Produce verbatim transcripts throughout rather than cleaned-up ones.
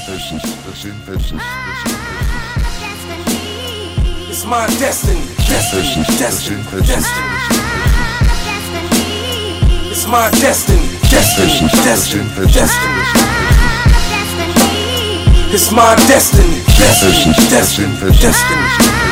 This is, this is, this is, It's my destiny, destiny, destiny, destiny. It's my destiny, destiny, destiny, destiny. It's my destiny, destiny, destiny, destiny.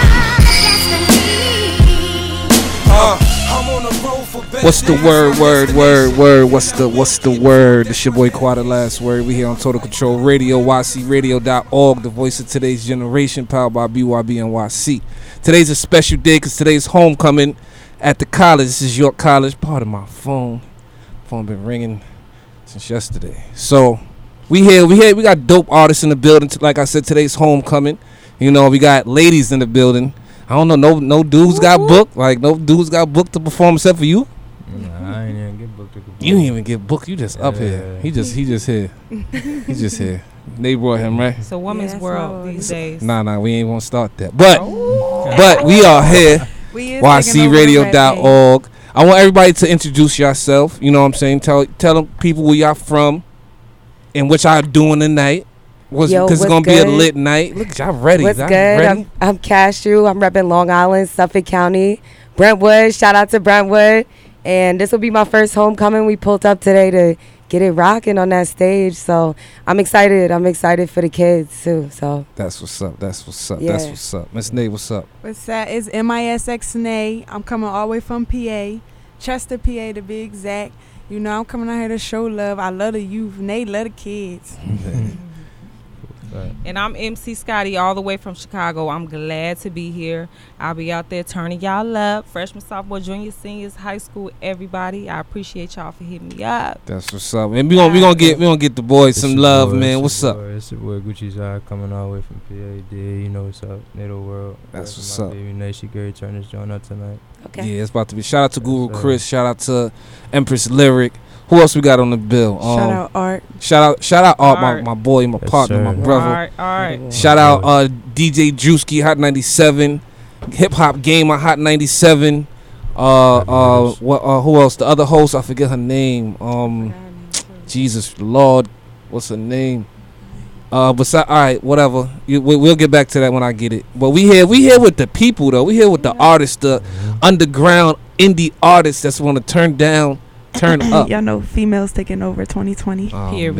Uh, I'm on the road for better. What's the word, word, word, word? What's the what's the word? It's your boy Quad, last word. We here on Total Control Radio, Y C radio dot org, the voice of today's generation, powered by B Y B N Y C. Today's a special day because today's homecoming at the college. This is York College. Part of my phone. Phone been ringing since yesterday. So we here, we here, we got dope artists in the building. Like I said, today's homecoming. You know, we got ladies in the building. I don't know, no no dudes got booked. Like no dudes got booked to perform except for you. Nah, I ain't even get booked. To you didn't even get booked. You just yeah. up here. He just he just here. He just here. They brought him, right? It's a woman's Yeah, world so these days. Nah, nah, we ain't gonna start that. But but we are here. Y C radio dot org. I want everybody to introduce yourself. You know what I'm saying? Tell tell them people where y'all from and what y'all doing tonight. Because it's gonna good? be a lit night. Look, y'all ready? What's y'all good? Ready? I'm, I'm Cashew. I'm repping Long Island, Suffolk County, Brentwood. Shout out to Brentwood. And this will be my first homecoming. We pulled up today to get it rocking on that stage. So I'm excited. I'm excited for the kids too. So That's what's up. That's what's up. Yeah. That's what's up. Miss Nay, what's up? What's that? It's M I S X Nay. I'm coming all the way from P A, Chester, P A to be exact. You know, I'm coming out here to show love. I love the youth. Nay love the kids. And I'm M C Scotty, all the way from Chicago. I'm glad to be here. I'll be out there turning y'all up. Freshman, sophomore, junior, seniors, high school, everybody. I appreciate y'all for hitting me up. That's what's up. And we gonna we gonna get we gonna get the boys It's some your love, boy, man. it's What's your up? boy, It's your boy Gucci Zai coming all the way from P A D. You know what's up, NATO World. That's what's my up. Baby Nay, she Gary Turner's joining up tonight. okay. Yeah, it's about to be. Shout out to Guru Yes, sir. Chris. Shout out to Empress Lyric. Who else we got on the bill? Um, Shout out Art. Shout out, shout out, Art, my, Art. my boy, my Yes, partner, sir. my All brother. All right, all right. Shout out uh, D J Drewski, Hot ninety-seven, Hip Hop Gamer, Hot ninety-seven. Uh, uh, what? Uh, who else? The other host, I forget her name. Um, Jesus Lord, what's her name? Uh, but all right, whatever. You, we, we'll get back to that when I get it. But we here, we here with the people though. We here with the artists, the underground indie artists that's want to turn down, turn up. Y'all know females taking over twenty twenty. Oh, Period.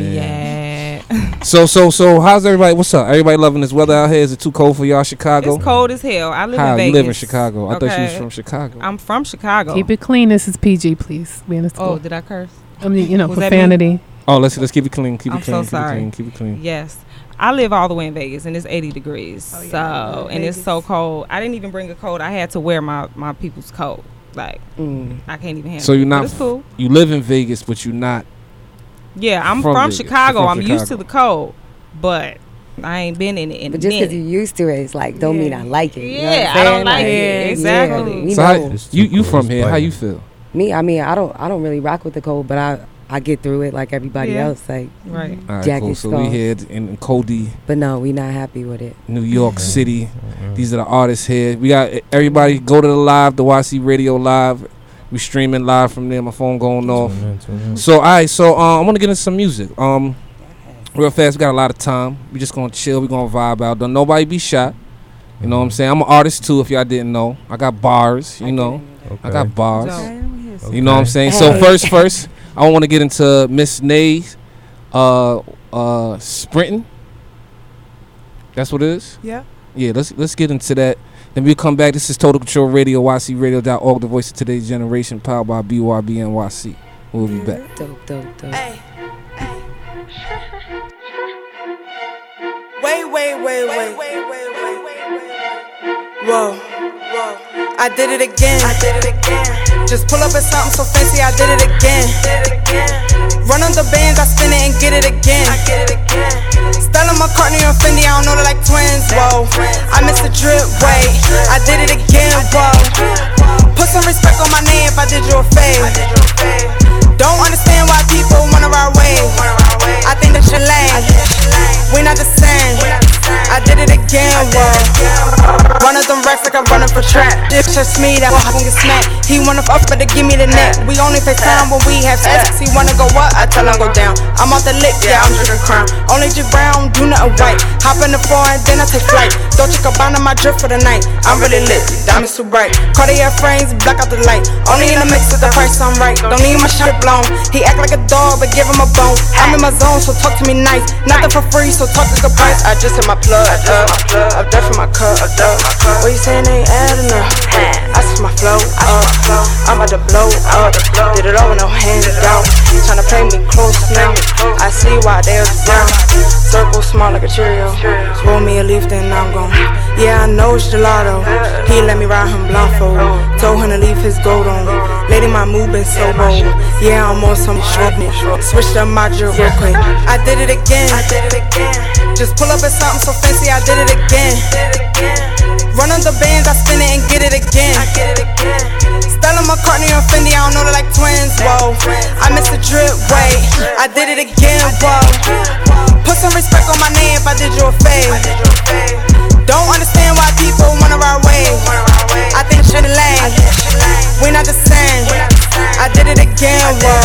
man. So so so how's everybody? What's up? Everybody loving this weather out here? Is it too cold for y'all, Chicago? It's cold as hell. I live How in Vegas. you live in Chicago? I thought you was Okay. from Chicago. I'm from Chicago. Keep it clean. This is P G, please. Be in the school. Oh, did I curse? I mean, you know, Was that profanity. Oh, let's let's keep it clean. Keep it I'm clean. so keep sorry. it clean. Keep it clean. Yes. I live all the way in Vegas, and it's eighty degrees. Oh, yeah. So, and it's Vegas. so cold. I didn't even bring a coat. I had to wear my, my people's coat. Like, Mm. I can't even handle So it. you're But not it's cool. You live in Vegas, but you're not. Yeah, I'm from from, Vegas. Chicago. You're from I'm Chicago. used to the cold, but I ain't been in it in But a just because minute. you're used to it, it's like don't mean I like it. You know what Yeah, I'm I don't saying? like it. yeah, Exactly. we So know. how, It's you too you cold. from It's here? How biting. you feel? Me, I mean, I don't, I don't really rock with the cold, but I, I get through it like everybody Yeah. else. Like, Right. All right, Jacket cool. So we scarf. here in Cody, but no, we not happy with it. New York City. Mhm. These are the artists here. We got everybody go to the live, the Y C Radio live. We streaming live from there. My phone going off. Tune in, tune in. So all right, so um, I want to get into some music. Um, real fast. We got a lot of time. We just gonna chill. We gonna vibe out. Don't nobody be shy. You know what I'm saying? I'm an artist too. If y'all didn't know, I got bars. You know, Okay. I got bars. So- Okay. You know what I'm saying? So Hey. first, first, I want to get into Miss Nay's uh uh sprinting. That's what it is. Yeah. Yeah, let's let's get into that. Then we come back. This is Total Control Radio, Y C radio dot org, the voice of today's generation, powered by B Y B N Y C. We'll be back. Dope, dope, dope. Hey, hey. Wait, wait, wait, wait, wait, wait, wait, wait. Whoa, whoa. I did it again. I did it again. Just pull up at something so fancy. I did it again. Did it again. Run on the bands, I spin it and get it again. I get it again. Stella McCartney and Fendi, I don't know, they're like twins. Whoa, I missed the drip. Wait, I did it again. Whoa, put some respect on my name if I did you a favor. Don't understand why people wanna ride away. I think that's your lane. We not the same. I did it again, whoa. Run up them racks like I'm running for a trap. If just me, that will get smacked. He wanna fuck, but to give me the neck. We only FaceTime when we have sex. He wanna go up, I tell him go down. I'm off the lick, yeah, I'm drinking crown. Only G Brown, do nothing white. Hop in the foreign, then I take flight. Don't check a bond on my drip for the night. I'm really lit, diamonds too bright. Cartier frames, black out the light. Only in the mix with the price, I'm right. Don't need my shit blown. He act like a dog, but give him a bone. I'm in my zone, so talk to me nice. Nothing for free, so talk to the price. I just hit my plug up, up there for my cup up. What you saying ain't adding up? I switch my flow up. I'm about to blow up. Did it all with no hands out. Tryna play me close now. I see why they're down. Circle small like a Cheerio. Roll me a leaf, then I'm gone. Yeah, I know it's gelato. He let me ride him blindfold. Told him to leave his gold on. Lady, my move been so bold. Yeah, I'm on some short. Switched up my drip real quick. I did it again. Just pull up at something so fancy, I did it again. Run on the bands, I spin it and get it again. Stella McCartney and Fendi, I don't know, they're like twins, whoa. I missed the drip, wait, I did it again, whoa. Put some respect on my name if I did you a fave. Don't understand why people wanna ride wave. I think shit lame, we not the same. I did it again, whoa.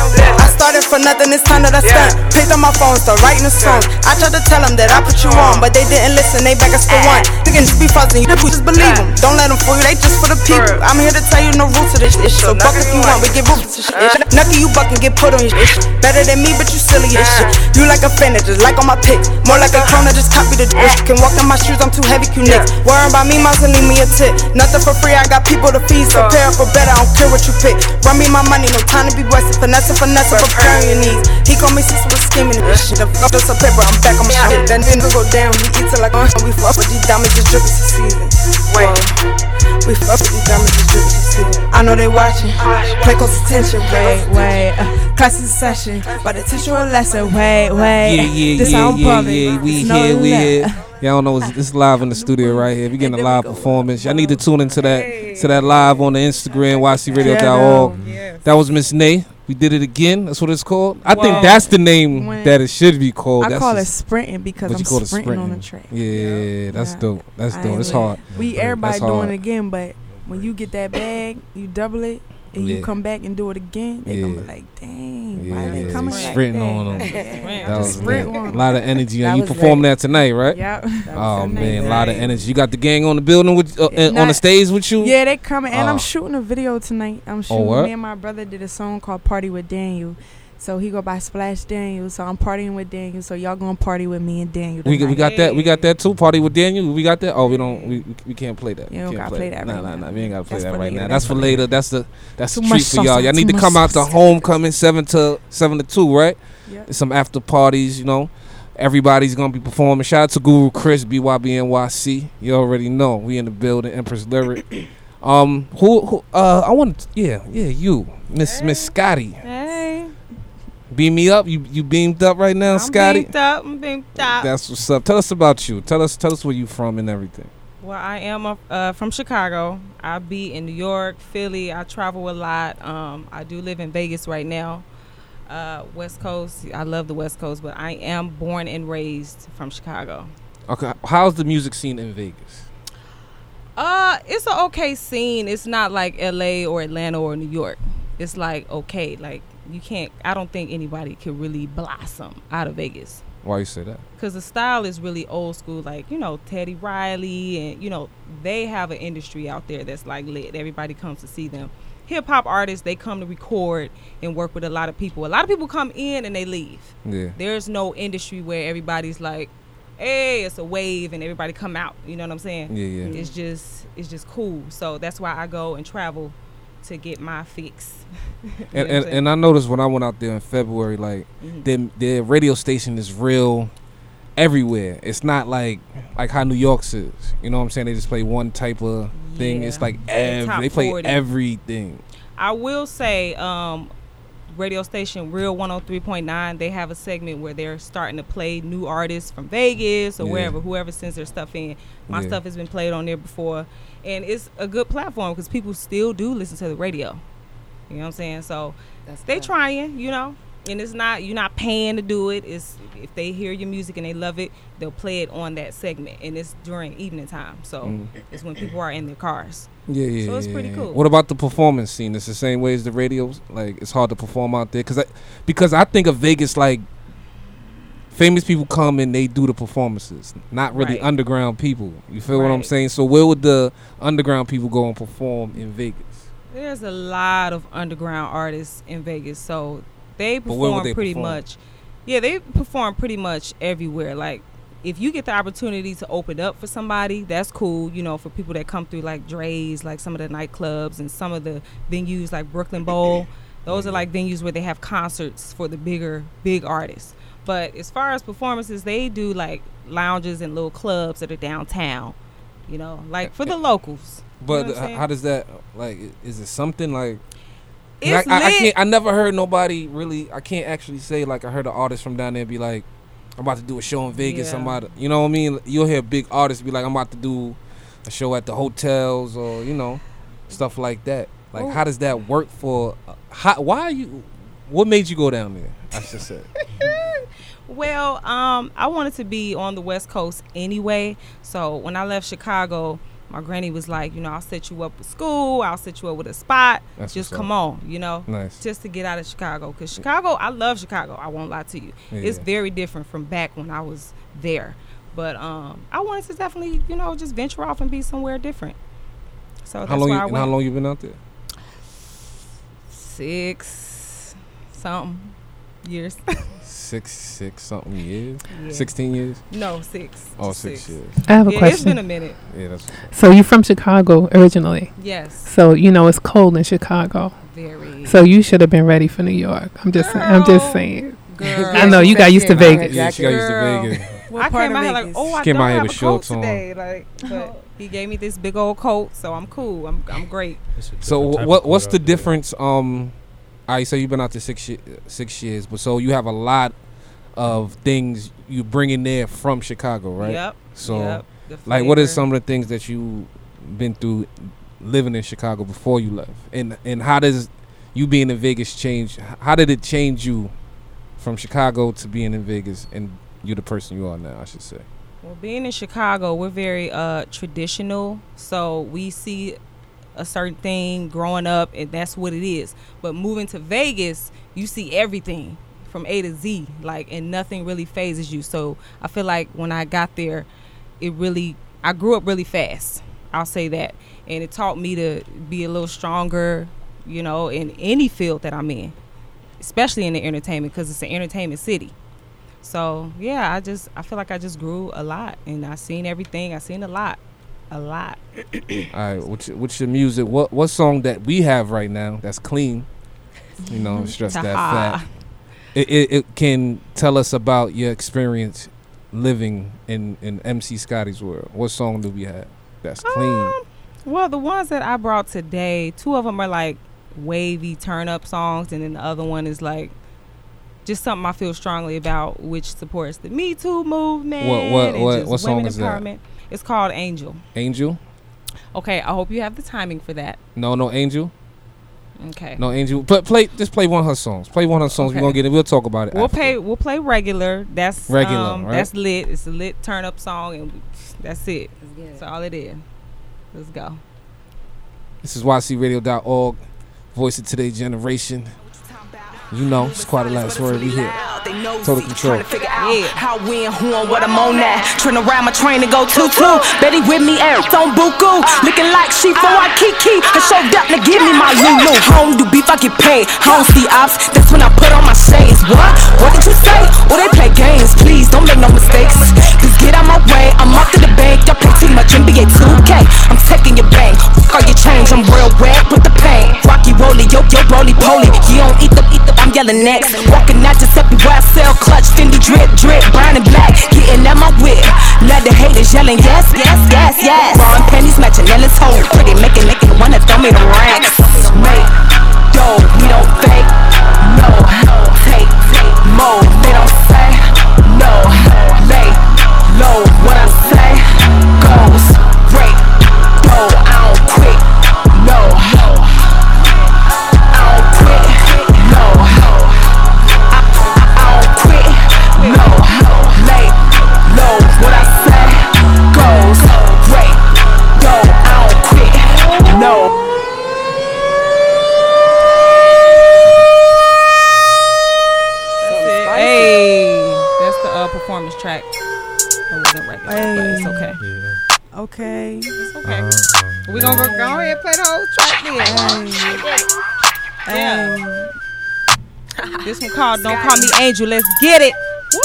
I started for nothing, this time that I stunt. Picked up my phone, started writing a song. I tried to tell them that I put you on, but they didn't listen, they back us for one. They can just be fuzzing, you just believe them. Don't let them fool you, they just for the people. I'm here to tell you no roots of this shit. So buck if you want, we get roots to shit. Nucky you buck and get put on your shit. Better than me, but you silly as shit. You like a fan, just like on my pics. More like a clone, just copy the dish. Can walk in my shoes, I'm too heavy, Q nicks. Worrying about me, mouse and leave me a tip. Nothing for free, I got people to feed. So prepare for better, I don't care what you pick. Run me my money, no time to be wasted. Finesse, finesse, preparing your needs. He called me sister with scheming and this shit. The fuck just a paper, I'm back on my shit. Then then go down, he eats it like uh, we fuck with these diamonds, just dripping to season. Wait, we fuck with these diamonds, just dripping to season. I know they watching, pay close attention. Wait, wait, uh, class in session, but the teacher a lesson. Wait, wait, Yeah, yeah, this yeah, how yeah, public. yeah. We No here, we left. here. Y'all know it's, it's live in the studio right here. We getting a live performance. Y'all need to tune into that to that live on the Instagram, y c radio dot org. That was Miss Nay. We did it again. That's what it's called. I Whoa. think that's the name When- that it should be called. I that's call it just- sprinting because but I'm you call it sprinting, on the track. Yeah, that's Yeah. dope. That's I dope. ain't It's with hard. it. We everybody That's doing hard. it again, but when you get that bag, you double it, and Yeah. you come back and do it again. They Yeah. gonna be like, dang, Yeah, why they yeah, coming just like sprinting that? on 'em. Yeah, That just was sprint lit. on a 'em. lot of energy. That And you was performed lit. that tonight, right? Yep. Oh Nice. man, a lot of energy. You got the gang on the building with uh, Yeah. uh, on the stage with you. Yeah, they coming, and Oh. I'm shooting a video tonight. I'm shooting. word? Me and my brother did a song called "Party with Daniel." So he go by Splash Daniel. So I'm partying with Daniel. So y'all gonna party with me and Daniel We, tonight. we got that. We got that too. Party with Daniel. We got that. Oh, we don't. We, we can't play that. You We don't can't gotta play that Nah, right nah, now. nah. We ain't gotta play That's that for right later, now. that's That's for for later. That's the that's Too the much treat for y'all. salsa, Y'all need too to much come out to salsa. homecoming seven to seven to two, right? Yep. There's some after parties. You know, everybody's gonna be performing. Shout out to Guru Chris, B Y B N Y C. You already know we in the building. Empress Lyric. Um, who who? Uh, I want. Yeah, yeah. You, Miss Miss Scotty. Hey, Beam me up. You you beamed up right now, I'm Scotty. beamed up. I'm beamed up. That's what's up. Tell us about you. Tell us tell us where you from and everything. Well, I am a, uh, from Chicago. I be in New York, Philly. I travel a lot. Um, I do live in Vegas right now. Uh, West Coast. I love the West Coast, but I am born and raised from Chicago. Okay, how's the music scene in Vegas? Uh, it's an okay scene. It's not like L A or Atlanta or New York. It's like okay, like you can't. I don't think anybody could really blossom out of Vegas. Why you say that? Because the style is really old school, like, you know, Teddy Riley, and, you know, they have an industry out there that's, like, lit. Everybody comes to see them. Hip-hop artists, they come to record and work with a lot of people. A lot of people come in and they leave. Yeah. There's no industry where everybody's like, hey, it's a wave, and everybody come out. You know what I'm saying? Yeah, yeah. It's just, it's just cool. So that's why I go and travel to get my fix. You know And what I'm and, saying? and I noticed when I went out there in February, like Mhm. their their radio station is real everywhere. It's not like like how New York's is. You know what I'm saying? They just play one type of thing. Yeah. It's like The ev- top they play forty. everything. I will say, um, radio station Real one oh three point nine, they have a segment where they're starting to play new artists from Vegas or Yeah. wherever, whoever sends their stuff in. My Yeah. stuff has been played on there before, and it's a good platform because people still do listen to the radio. You know what I'm saying? So That's they good. trying, you know. And it's not, you're not paying to do it. It's if they hear your music and they love it, they'll play it on that segment, and it's during evening time. So mm. it's when people are in their cars. Yeah, yeah. So it's yeah, pretty yeah. cool. What about the performance scene? It's the same way as the radios. Like it's hard to perform out there because I, because I think of Vegas like famous people come and they do the performances, not really Right. underground people. You feel what I'm Right. saying? So where would the underground people go and perform in Vegas? There's a lot of underground artists in Vegas, so they But where would perform they pretty perform? much. Yeah, they perform pretty much everywhere. Like, if you get the opportunity to open up for somebody, that's cool. You know, for people that come through like Dre's, like some of the nightclubs and some of the venues like Brooklyn Bowl. Those are like venues where they have concerts for the bigger, big artists. But as far as performances, they do like lounges and little clubs that are downtown. You know, like for the locals. But You know what I'm h- saying? how does that like? Is it something like? It's I, I, I lit. can't. I never heard nobody really. I can't actually say like I heard an artist from down there be like, I'm about to do a show in Vegas. Yeah. I'm about to, you know what I mean? You'll hear big artists be like, I'm about to do a show at the hotels or you know, stuff like that. Like, Well- how does that work for? Uh, how, why are you? What made you go down there? I should say. Well, um, I wanted to be on the West Coast anyway. So when I left Chicago, my granny was like, you know, I'll set you up with school. I'll set you up with a spot. That's Just what's come up. on, you know, Nice. just to get out of Chicago. Because Chicago, I love Chicago. I won't lie to you. Yeah. It's very different from back when I was there. But um, I wanted to definitely, you know, just venture off and be somewhere different. So that's How long? why You, I and went. how long you been out there? Six something years. Six, six something years. Yeah. Sixteen years. No, six. Oh, six, years. I have a Yeah, question. it's been a minute. Yeah, that's. So you from Chicago originally? Yes, So you know it's cold in Chicago. very. So you should have been ready for New York. I'm just I'm just Girl. saying. Girl. I know you got used to Vegas. Yeah, she got used to Girl. Vegas. What I part came of out here like, Vegas? oh, I She came don't out here have with a coat shorts on. today. Like, but he gave me this big old coat, so I'm cool. I'm I'm great. It's a So different type wh- of what coat what's out the there. difference? Um, all right, so you've been out there six ye- six years, but so you have a lot of things you bring in there from Chicago, right? Yep. So yep. The like, what is flavor. some of the things that you been through living in Chicago before you left, and and how does you being in Vegas change? How did it change you from Chicago to being in Vegas, and you're the person you are now? I should say. Well, being in Chicago, we're very uh, traditional, so we see a certain thing growing up, and that's what it is. But moving to Vegas, you see everything from A to Z, like, and nothing really phases you. So I feel like when I got there, it really, I grew up really fast. I'll say that, and it taught me to be a little stronger, you know, in any field that I'm in, especially in the entertainment, because it's an entertainment city. So yeah, I just I feel like I just grew a lot, and I seen everything. I seen a lot, a lot. All right, what's your, what's your music? What what song that we have right now that's clean? You know, stress that Ta-ha. fact. It, it it can tell us about your experience living in in M C Scotty's world. What song do we have that's clean? Um, well, the ones that I brought today, two of them are like wavy turn up songs, and then the other one is like just something I feel strongly about, which supports the Me Too movement. What- what- and what- just what song women is that? empowerment. It's called Angel. Angel? Okay, I hope you have the timing for that. No, no Angel. Okay. No Angel. Play, play just play one of her songs. Play one of her songs. Okay. We're gonna get it. We'll talk about it. We'll after. play. We'll play regular. That's Regular, Um, right? That's lit. It's a lit turn up song, and we, that's it. That's all it is. Let's go. This is Y C radio dot org. Voice of today's generation. You know, it's quite a last word. We here. Total control. Yeah. How, when, who, and what I'm on that. Trying to ride my train and go two-two. Betty with me, Eric on Buku. Looking like she for Waikiki. I showed up to give me my Lulu. Home do beef, I get paid. I don't see ops, that's when I put on my shades. What? What did you say? Oh, they play games. Please, don't make no mistakes. Just get out my way, I'm up to the bank. Y'all play too much N B A two K. I'm taking your bank. All your change, I'm real wet with the pain. Rocky Rolly, yo, yo, roly poly. You don't eat the, eat the, I'm yelling next. Walking out Giuseppe where I sell clutch, Fendi drip, drip, brown and black. Getting at my whip. Let the haters yelling, yes, yes, yes, yes. Bra and panties matching, yelling toe. Pretty, making, making wanna throw me the racks. Make dough, we don't fake. No, take, take, mo. They don't say no. Lay low, what I say goes. Break, dough, I don't quit. No, I don't quit. No, I track. It wasn't regular, Hey. but it's okay. Yeah. Okay. It's okay. Uh, We gonna go, go ahead and play the whole track then. Yeah. This one called "Don't Call Me Angel." Let's get it.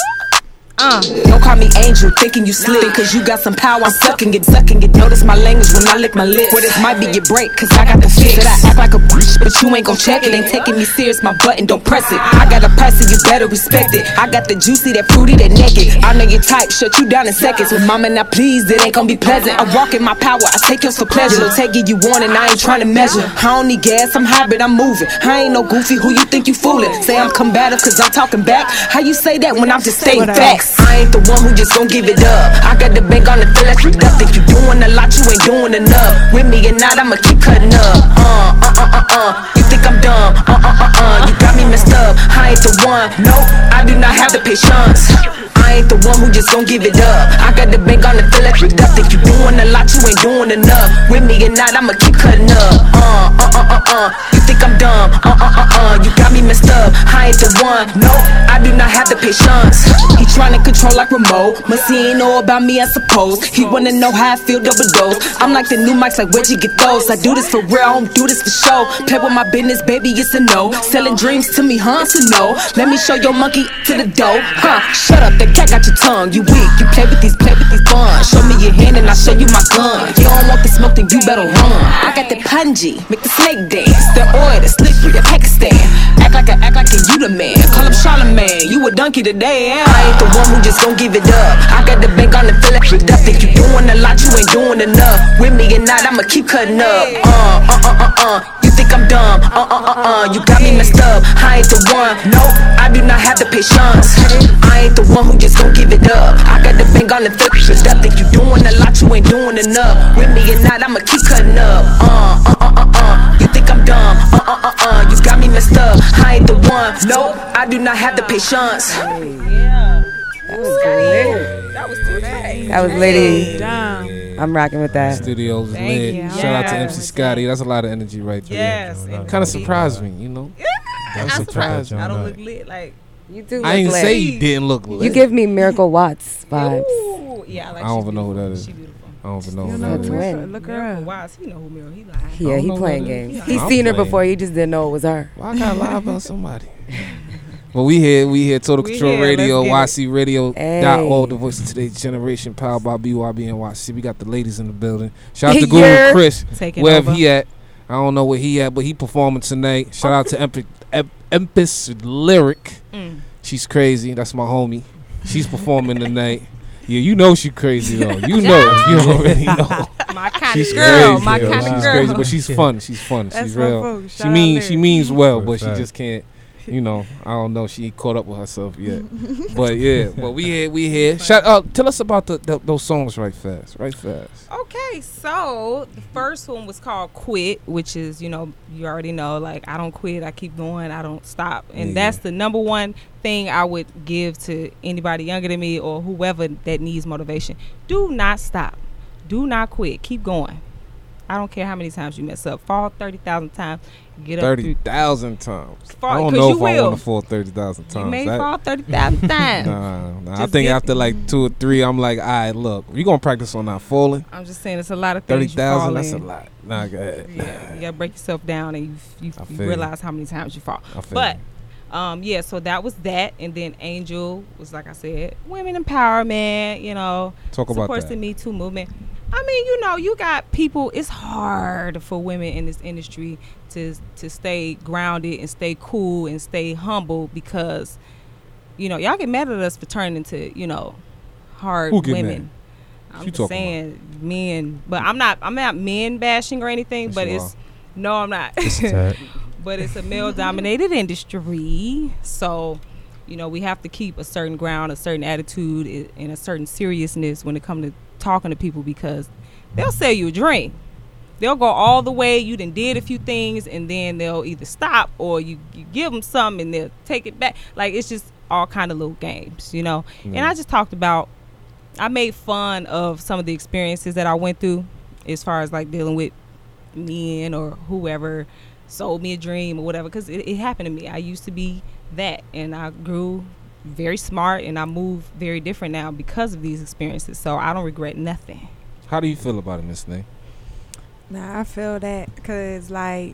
Uh. Don't call me angel, thinking you slick. Cause you got some power, I'm sucking it, sucking it. Notice my language when I lick my lips. Well, this might be your break, cause I got the fix. Said I act like a bitch, but you ain't gon' check it. Ain't taking me serious, my button, don't press it. I got a price and you better respect it. I got the juicy, that fruity, that naked. I know your type, shut you down in seconds. With mama not pleased, it ain't gon' be pleasant. I walk in my power, I take yours for pleasure. Don't take it you want and I ain't trying to measure. I don't need gas, I'm hybrid, I'm moving. I ain't no goofy, who you think you fooling? Say I'm combative cause I'm talking back. How you say that when I'm just stating facts? I ain't the one who just gon' give it up. I got the bank on the fill that's rigged up. Think you doing a lot, you ain't doing enough. With me and not, I'ma keep cutting up. Uh, uh, uh, uh, uh. You think I'm dumb? Uh, uh, uh, uh. You got me messed up. I ain't the one. Nope, I do not have the patience. I ain't the one who just gon' give it up. I got the bank on the fill that's rigged up. Think you doing a lot, you ain't doing enough. With me and not, I'ma keep cutting up. Uh, uh, uh, uh, uh. You think I'm dumb? Uh, uh, uh, uh. You got me messed up. I ain't the one. Nope, I do not have the patience. He tryna control like remote. Must he ain't know about me, I suppose. He wanna know how I feel, double dose. I'm like the new mics, like where'd you get those? I do this for real, I don't do this for show. Play with my business, baby, it's a no. Selling dreams to me, huh? So no. Let me show your monkey to the dough, huh? Shut up, that cat got your tongue. You weak, you play with these, play with these buns. Show me your hand and I'll show you my gun. You don't want the smoke, then you better run. I got the punji, make the snake dance. The oil, the slippery, the Pakistan. Act like a, act like a you the man. Call up Charlamagne, you a donkey today. Yeah. I ain't the one who just gon' give it up. I got the bank on the fill that's rigged up. Think you doing a lot, you ain't doing enough. With me and not, I'ma keep cutting up. Uh, uh, uh, uh, uh. You think I'm dumb? Uh, uh, uh, uh. You got me messed up. I ain't the one. Nope, I do not have the patience. I ain't the one who just gon' give it up. I got the bank on the fill that's rigged up. Think you doing a lot, you ain't doing enough. With me and not, I'ma keep cutting up. Uh, uh, uh, uh, uh. You think I'm dumb? Uh, uh, uh, uh. You got me messed up. I ain't the one. Nope, I do not have the patience. Yeah. That was lit. That was too bad. That was litty. Damn. I'm rocking with that. Studio's Thank lit. you. Shout out to Yeah. M C Scotty. That's a lot of energy right there. Yes. Yeah. Kind of surprised me, you know. I'm That surprised surprised. me. I don't look lit like. You do. I look ain't lit. say you didn't look lit. You give me Miracle Watts vibes. Ooh, yeah, I like. I don't she's even know who beautiful. that is. She beautiful. I don't even know You who know that That's is. right. Miracle, look her Miracle up. Wise, he know who Miracle. He lying. Yeah, don't he know playing who that is. games. I'm He's seen her playing. before. He just didn't know it was her. Why I gotta lie about somebody? Well, we here, we here, Total We Control here, Radio, let's get Y it. C Radio Hey. dot org, the voice of today's generation, powered by B Y B and Y C. We got the ladies in the building. Shout out to Guru Yeah. Chris, Taking wherever over. he at. I don't know where he at, but he performing tonight. Shout out to Emp- Em- Empis Lyric. Mm. She's crazy. That's my homie. She's performing tonight. Yeah, you know she crazy though. You know, you already know. My kind She's of girl. crazy, My yo. kind She's of girl. crazy, but she's fun. She's fun. That's She's my real. folks. She Shout out means she Lyric. means well, For a but she fact. just can't. You know, I don't know. She ain't caught up with herself yet. But yeah, but we here, we here. Shout out. Tell us about the, the those songs right fast, right fast. Okay, so the first one was called Quit, which is, you know, you already know, like, I don't quit, I keep going, I don't stop. And Yeah. that's the number one thing I would give to anybody younger than me or whoever that needs motivation. Do not stop. Do not quit. Keep going. I don't care how many times you mess up. Fall thirty thousand times. Get up Thirty through. thousand times. Fall- I don't 'cause know you if I will. want to fall thirty thousand times. You may That- fall thirty thousand times. Nah, nah. I Just think get- after like two or three, I'm like, all right, look, we gonna practice on not falling. I'm just saying it's a lot of Thirty things you fall thousand, that's a in. lot. Nah, go ahead. Yeah, you gotta break yourself down and you you, I you feel you. realize how many times you fall. I feel But you. um, yeah, so that was that, and then Angel was, like I said, women empowerment. You know, Talk about supports that. the Me Too movement. I mean, you know, you got people. It's hard for women in this industry to to stay grounded and stay cool and stay humble because, you know, y'all get mad at us for turning into, you know, hard Who get women. mad? I'm You just talking saying men, but I'm not. I'm not men bashing or anything. Yes, but you it's no, I'm not. Just a tad. But it's a male-dominated industry, so you know we have to keep a certain ground, a certain attitude, i- and a certain seriousness when it comes to talking to people because they'll sell you a dream. They'll go all the way. You done did a few things, and then they'll either stop or you, you give them something and they'll take it back. Like it's just all kind of little games, you know. And Yeah. I just talked about. I made fun of some of the experiences that I went through, as far as like dealing with men or whoever sold me a dream or whatever, because it, it happened to me. I used to be that, and I grew very smart, and I move very different now because of these experiences. So I don't regret nothing. How do you feel about it, Miss Nay? Nah, I feel that because like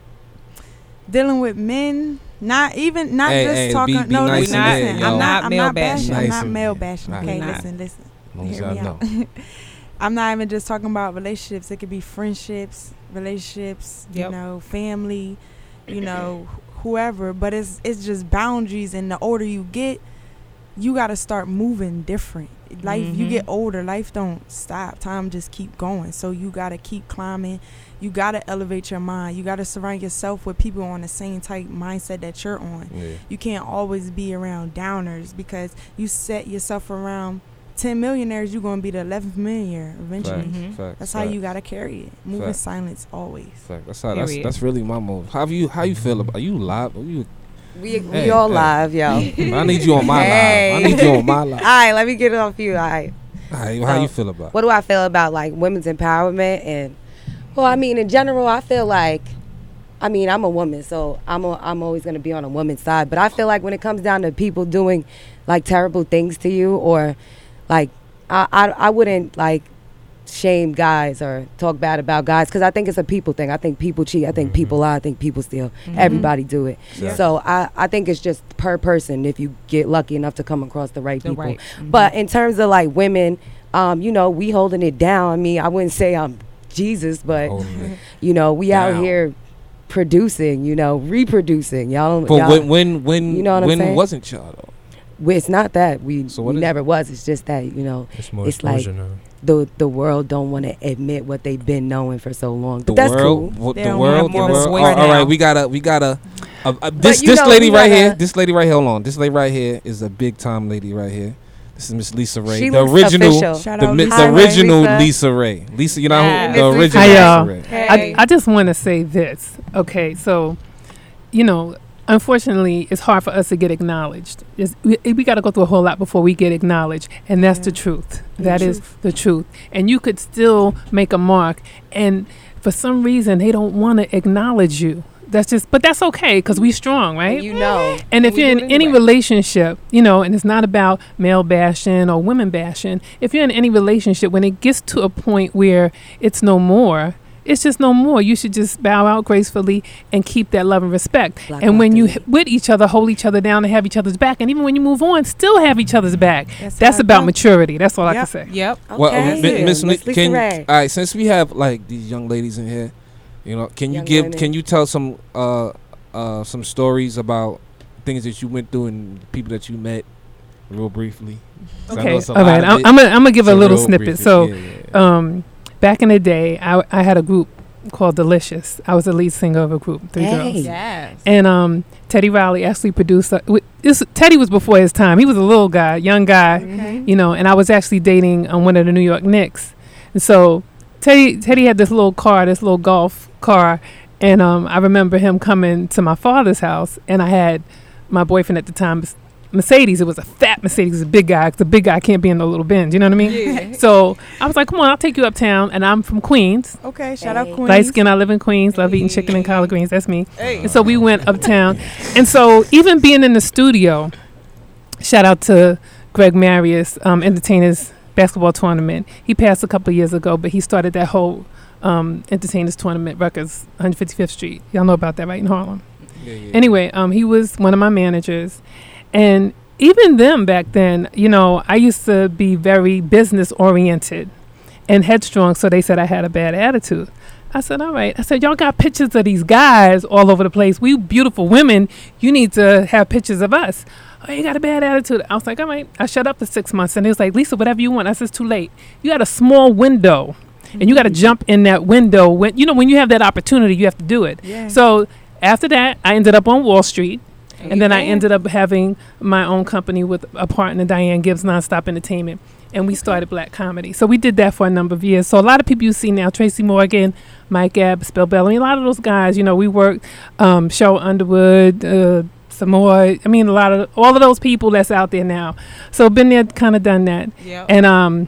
dealing with men, not even not Hey, just hey, talking. be- be no, nice listen, in there, listen. yo. I'm not. Not I'm male not bashing. bashing. I'm Nice not in- male bashing. Right. Okay, Not. listen, listen. As long as Hear y'all me know. out. I'm not even just talking about relationships. It could be friendships, relationships. You Yep. know, family. You know, whoever. But it's it's just boundaries. And the older you get, you got to start moving different. Life, you Mhm. get older. Life don't stop. Time just keep going. So you got to keep climbing. You got to elevate your mind. You got to surround yourself with people on the same type mindset that you're on. Yeah. You can't always be around downers because you set yourself around ten millionaires, you're going to be the eleventh millionaire eventually. Facts, Mhm. facts, That's how facts, you got to carry it. Move in Facts. silence always. facts. That's how. That's, Period. that's really my move. How you how you feel about? Are you live? Are you? We, we Hey, all hey. live, yo. I need you on my Hey. live. I need you on my live. All right, let me get it off you. All right. How, you- how you So, feel about? it? What do I feel about like women's empowerment? And well, I mean, in general, I feel like, I mean, I'm a woman, so I'm a, I'm always gonna be on a woman's side. But I feel like when it comes down to people doing like terrible things to you, or like I I, I wouldn't like shame guys or talk bad about guys because I think it's a people thing. I think people cheat. I think Mhm. people lie. I think people steal. Mhm. Everybody do it. Yeah. So I, I think it's just per person if you get lucky enough to come across the right The people. right. Mhm. But in terms of like women, um, you know, we holding it down. I mean, I wouldn't say I'm Jesus, but Holding it. you know, we out Down. here producing, you know, reproducing. Y'all don't. But y'all, when when when you know what I'm when saying? wasn't y'all though? we- it's not that we, So what we is never was. It's just that you know It's more It's like- exposure now. the the world don't want to admit what they've been knowing for so long. But The that's world, cool. wo- They the don't world, have the more world. voice All- all right, now. we gotta, we gotta. Uh, uh, this you this know, lady we right gotta- here, this lady right here. Hold on, this lady right here is a big time lady right here. This is Miss Lisa Ray, She the looks original, official. Shout the, out mi- Lisa. the Hi, original Lisa. Lisa Ray. Lisa, you know Yes. who the Miss original Hi, Lisa y'all. Ray. Hey. I, I just want to say this. Okay, so, you know, unfortunately, it's hard for us to get acknowledged. It's, we we got to go through a whole lot before we get acknowledged, and that's the Yeah. truth. The That is truth. the truth. And you could still make a mark, and for some reason, they don't want to acknowledge you. That's just, but that's okay because we strong, right? And you know. And if we you're in do it any anyway. relationship, you know, and it's not about male bashing or women bashing, if you're in any relationship, when it gets to a point where it's no more, it's just no more. You should just bow out gracefully and keep that love and respect. Black and when you Lives h- with each other, hold each other down and have each other's back. And even when you move on, still have each other's back. That's, That's how I about go. maturity. That's all I Yep. can say. Yep. Well, uh, Okay. Mi- Miss, Mi- Miss Lisa can Ray. all right, since we have like these young ladies in here, you know, can you Young give, women. can you tell some, uh, uh, some stories about things that you went through and people that you met, real briefly? 'Cause I know Okay, it's a all lot right. of I'm, it. I'm gonna I'm gonna give So a little real snippet. briefly. So, Yeah, yeah, yeah. um, back in the day, I I had a group called Delicious. I was the lead singer of a group, three Hey. girls. Yes. And um, Teddy Riley actually produced. A, wi- this, Teddy was before his time. He was a little guy, young guy, Okay. you know. And I was actually dating um, one of the New York Knicks. And so Teddy, Teddy had this little car, this little golf car, and um, I remember him coming to my father's house, and I had my boyfriend at the time, Mercedes. It was a fat Mercedes, a big guy. 'Cause a big guy can't be in no little Benz. You know what I mean? Yeah. So I was like, "Come on, I'll take you uptown." And I'm from Queens. Okay, shout out Hey. Queens. Light skin, I live in Queens. Love eating chicken and collard greens. That's me. Hey. And so we went uptown. And so even being in the studio, shout out to Greg Marius, um, Entertainers Basketball Tournament. He passed a couple of years ago, but he started that whole um, Entertainers Tournament, Rutgers, one hundred fifty-fifth Street. Y'all know about that, right, in Harlem? Yeah, yeah. Anyway, um, he was one of my managers. And even them back then, you know, I used to be very business oriented and headstrong. So they said I had a bad attitude. I said, all right. I said, y'all got pictures of these guys all over the place. We beautiful women. You need to have pictures of us. Oh, you got a bad attitude. I was like, all right. I shut up for six months. And he was like, Lisa, whatever you want. I said, it's too late. You got a small window. And you got to jump in that window. When you know, when you have that opportunity, you have to do it. Yeah. So after that, I ended up on Wall Street. And then I Amen. ended up having my own company with a partner, Diane Gibbs, Nonstop Entertainment. And we started Black Comedy. So we did that for a number of years. So a lot of people you see now, Tracy Morgan, Mike Ebb, Spell Bellamy, a lot of those guys, you know, we worked, um, Cheryl Underwood, uh, some more. I mean, a lot of, all of those people that's out there now. So been there, kind of done that. Yep. And um,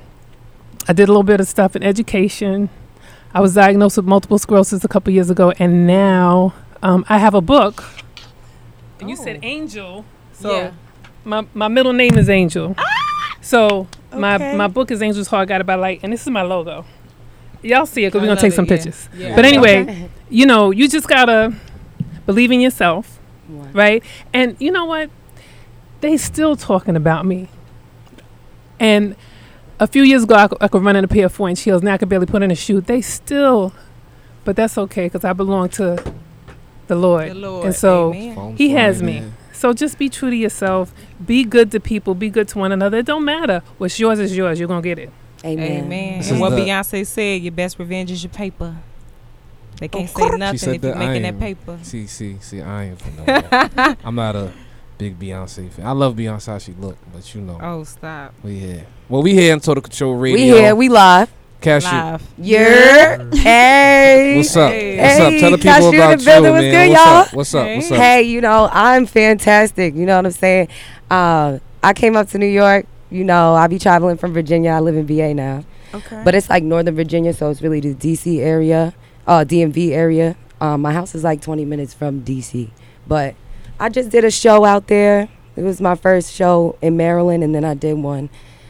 I did a little bit of stuff in education. I was diagnosed with multiple sclerosis a couple years ago. And now um, I have a book. And you said Oh. Angel. So Yeah. my my middle name is Angel. So my Okay. my book is Angel's Heart Guided by Light, and this is my logo. Y'all see it because I we're gonna love take it, some yeah. pictures. Yeah. But anyway, Okay. you know, you just gotta believe in yourself, Wow. right? And you know what? They still talking about me. And a few years ago, I could, I could run in a pair of four-inch heels. Now I could barely put in a shoe. They still, but that's okay because I belong to the Lord. The Lord. And so Amen. Phone He flying has me. in. So just be true to yourself. Be good to people. Be good to one another. It don't matter. What's yours is yours. You're going to get it. Amen. Amen. This And is what the- Beyonce said, your best revenge is your paper. They can't Of say course. She nothing said if you're that making I that am- paper. See, see, see. I ain't from nowhere. I'm not a big Beyonce fan. I love Beyonce how she look, but you know, Oh, stop. we here. Well, we here in Total Control Radio. We here. We live. Cash it. Live. Yeah. Hey. What's up? Hey. What's up? Tell the Hey, Cash people you in about the you, building. What's man. good, What's y'all? up? What's up? What's up? Hey, you know, I'm fantastic. You know what I'm saying? Uh, I came up to New York. You know, I be traveling from Virginia. I live in V A now. Okay. But it's like Northern Virginia, so it's really the D C area, uh, D M V area. Um, my house is like twenty minutes from D C. But I just did a show out there. It was my first show in Maryland, and then I did one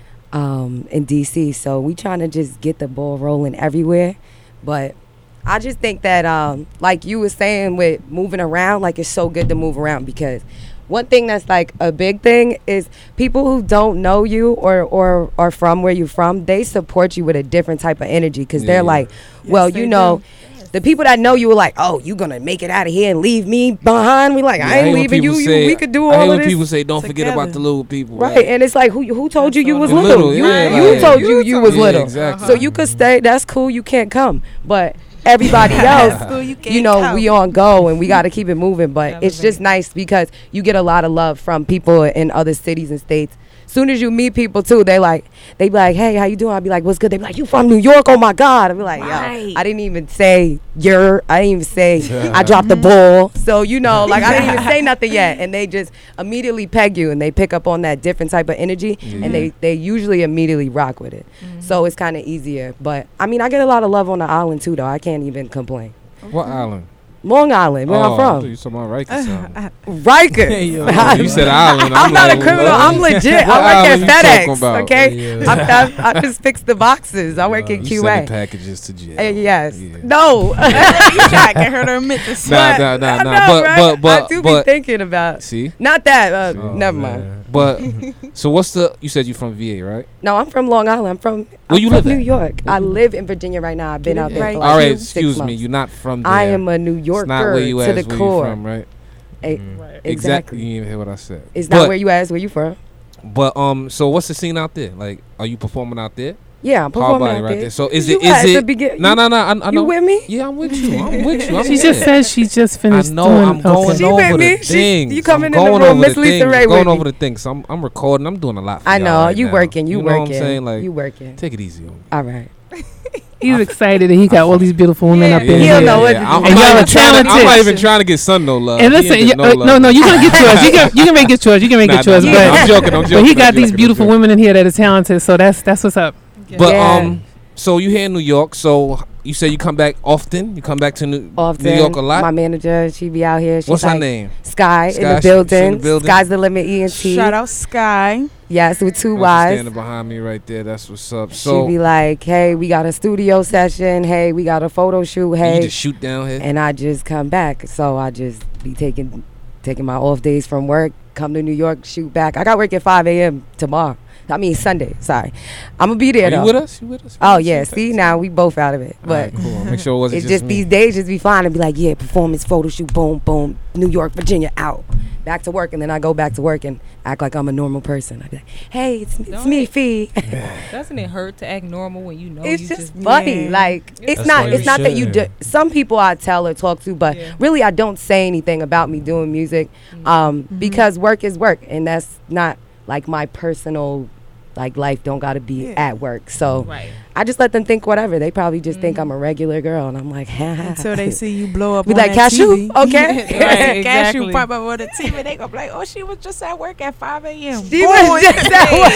um, in D C. So we trying to just get the ball rolling everywhere. But I just think that, um, like you were saying with moving around, like it's so good to move around because one thing that's like a big thing is people who don't know you or or are from where you're from, they support you with a different type of energy because Yeah, they're yeah. like, well, Yes, you they know, do. the people that know you were like, oh, you gonna make it out of here and leave me behind. We like, Yeah, I hate ain't when leaving you. people you say- we could do I hate all when of this. people say, "Don't forget about together. the little people." Right, and it's like, who who told you you was You're little? little, You, yeah, you like- told you you was Yeah, little. exactly. So you could stay. That's cool. You can't come, but everybody else, School, you, you can't know, come. we on go and we got to keep it moving. But it's just nice because you get a lot of love from people in other cities and states. Soon as you meet people too, they like they be like, hey, how you doing? I'll be like, what's good? They be like, you from New York? Oh my God. I'll be like, yo, Right. I didn't even say you're. I didn't even say I dropped the ball. So you know, like I didn't even say nothing yet, and they just immediately peg you and they pick up on that different type of energy, Yeah. and they they usually immediately rock with it. So it's kind of easier. But I mean, I get a lot of love on the island too, though. I can't even complain. What island? Long Island, where oh, I'm I from. thought you talking about Rikers Island. Riker. Oh, you said island. I'm not a like, criminal. what? I'm legit. What I work island you at talking FedEx. about? Okay, Yeah. I'm, I'm, I just fix the boxes. I work Uh, in you Q sending A. packages to jail. Uh, yes. Yeah. No. you try to get her to admit the Nah, sweat. nah, nah, I nah. know, But, right? but, but, I do but, be thinking about. see. Not that. Uh, Oh, never man. mind. But so what's the? You said you from V A, right? No, I'm from Long Island. I'm from. Where I'm you from live New at? York. I live in Virginia right now. I've been out there Right. for like All right, six excuse me. months. You're not from there. I am a New It's Yorker not where you to at. the It's where core. you from, right? Eh, Right. Exactly. You didn't even hear what I said. It's but, not where you ask. Where you from? But um, so what's the scene out there? Like, are you performing out there? Yeah, I'm Hard performing body out right there. there. So is You it? Is at the it? begin- No, you- no, no. I, I You know. with me? Yeah, I'm with you. I'm with you. I'm She with just it. said she just I finished know. doing. I'm going okay. She over with the me. She- things. you coming I'm in the going room, over Miss the Lisa things. Ray Going with over me. the things. I'm I'm recording. I'm doing a lot. For I y'all know right you now. working. You, You know working. what I'm saying? Like, you working. take it easy on me. All right. He's excited that he got all these beautiful women up in He'll here. know what to I'm, do. I'm And not y'all even are trying to, I'm not talented. even trying to get son no love. And He listen, ain't you, get uh, love. no, no, you're gonna get yours. You can, you can make it yours. You can make Nah, it yours. nah, but, nah, I'm joking. I'm joking. but he I'm got joking, these I'm beautiful joking. women in here that are talented. So that's that's what's up. But Yeah. um, so you here in New York? So you say you come back often? You come back to New, Often, New York a lot? My manager, she be out here. She's What's her like, name? Sky, Sky, in the she- she in the building. building? Sky's the limit. E N T. Shout out Sky. Yes, with two Oh, she's Y's. standing behind me right there. That's what's up. She So be like, "Hey, we got a studio session. Hey, we got a photo shoot. you Hey," just shoot down here. and I just come back. So I just be taking taking my off days from work, come to New York, shoot back. I got work at five a.m. tomorrow. I mean Sunday. Sorry, I'm gonna be there Are though. you with us? You with us? Oh yeah, see now we both out of it, All but right, cool. Make sure it wasn't it's just, just me. these days just be fine and be like, yeah, performance photo shoot, boom, boom, New York, Virginia, out, back to work, and then I go back to work and act like I'm a normal person. I be like, hey, it's, it's Don't me, it- Fee. Doesn't it hurt to act normal when you know It's you just just funny. Yeah. Like it's That's not. why It's you not that you do. shouldn't. Some people I tell or talk to, but Yeah. really I don't say anything about me doing music, um, because work is work, and that's not like my personal. Like life don't gotta be Yeah. at work, so right. I just let them think whatever. They probably just think I'm a regular girl, and I'm like, Until they see you blow up Be on like, that Cashew? T V. Okay. Right, Cashew exactly. pop up on the T V. They gonna be like, oh, she was just at work at five a.m. She was just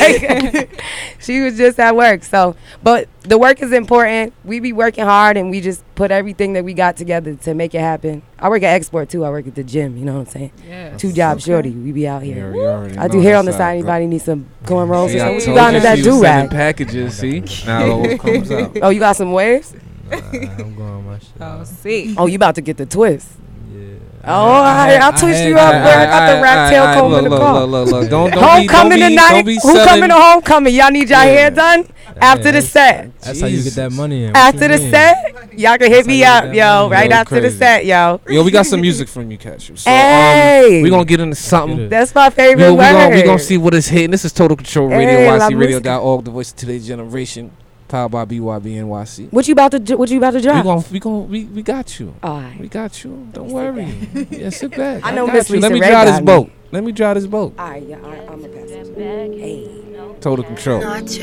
at work. She was just at work. So, but the work is important. We be working hard and we just put everything that we got together to make it happen. I work at Export too. I work at the gym. You know what I'm saying? Yeah. Two jobs, Okay. shorty. We be out You here. already- you already I know do hair on the that's side. how it go. Anybody need some cornrows or See, I something? What you told got under you that she do was sending rag? packages. See, now it all comes out. Oh, you got some waves? Nah, I'm going my shit. Oh, out. sick. Oh, you about to get the twist? Yeah. Oh, I, I'll twist had you that. up. Where I got the rat tail comb in the look, car. look, look, look. Don't, don't Homecoming be, don't be, tonight. Don't be Who selling. coming to homecoming? Y'all need y'all Yeah. hair done after the that's- set. That's how you get that Jesus. money in. What After you the mean? set, y'all can hit That's me how you up, get that yo. money. Right Yo, after the crazy. set, yo. Yo, we got some music from you, Cashew. So Hey. um, we gonna get into something. Get it. That's my We favorite gonna, we, word. gonna, we gonna see what is hitting. This is Total Control Radio, Hey, Y la C radio dot org, the voice of today's generation, powered by B Y B N Y C. What you about to do? What you about to We drop? gonna, we gonna, we, we got you. All right. We got you. Don't Sit worry. Yeah, sit back. I know got Miss you. Lisa Let me Ray drive got this me. boat. Let me drive this boat. All right, yeah, all right, I'm gonna pass it. Hey. Total Control.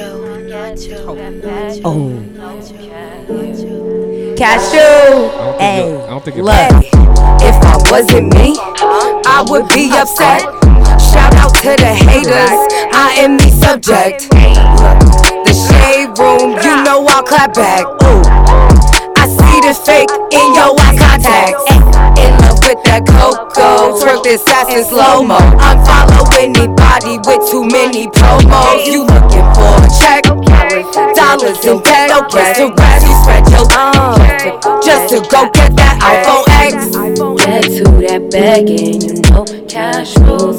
Oh. Cashew. I don't think, Hey. it- I don't think it Look, if I wasn't me, I would be upset. Shout out to the haters, I am the subject. Look, the shade room, you know I'll clap back. Ooh, I see the fake in your eye contacts. In love with that cocoa, twerk this ass in slow-mo. Unfollow anybody with too many promos. You looking for a check, dollars in debt. Don't get to rest, you spread your arms just to go get that iPhone X. Get to that bag and you know cash rules.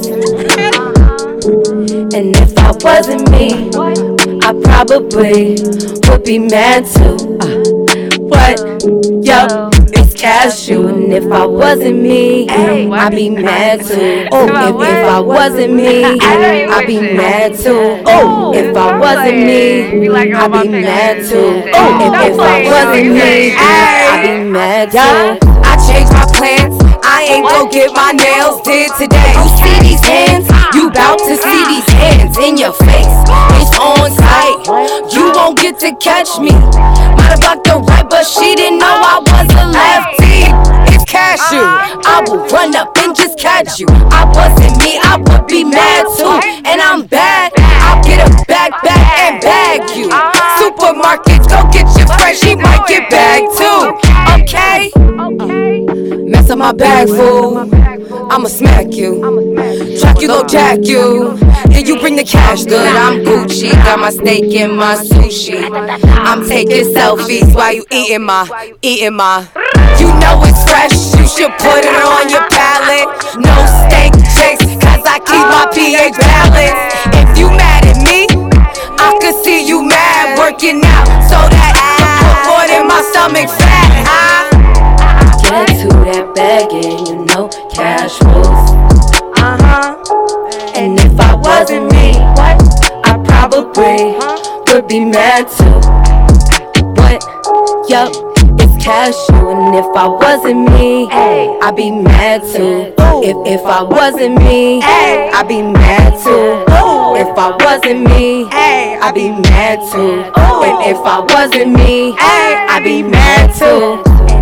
And if I wasn't me, I probably would be mad too. Uh, what? Yup, it's Cashew. And if I wasn't me, I'd be mad too. Oh, if, if I wasn't me, I'd be mad too. Oh, if I wasn't me, I'd be mad too. Oh, if, if I wasn't me, I'd be mad too. I changed my plans. I ain't gon' get my nails did today. You see these hands? You bout to see these hands in your face. It's on sight. You won't get to catch me. Might have blocked the right, but she didn't know I was a lefty. It's Cashew. I will run up and just catch you. I wasn't me, I would be mad too. And I'm bad. I'll get a bag, bag, and bag you. Supermarkets, go get your friend. She might get bagged too. Okay? Mess up my bag, fool. I'ma smack you. Track you, go jack you. Then you bring the cash, good. I'm Gucci. Got my steak and my sushi. I'm taking selfies while you eating my, eating my. You know it's fresh, you should put it on your palate. No steak chicks, cause I keep my pH balanced. If you mad at me, I could see you mad working out so that I put more than my stomach fat. I Get to that bag and you know cash rules. Uh-huh. And if I wasn't me, I probably would be mad too. But, yup, it's Cashew. And if I wasn't me, I'd be mad too. If, if I wasn't me, I'd be mad too. If I wasn't me, I'd be mad too. And if I wasn't me, I'd be mad too.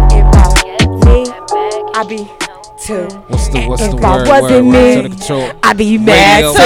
I be too. What's the what's If the I word? wasn't word, me, word, Total Control. I be mad Radio.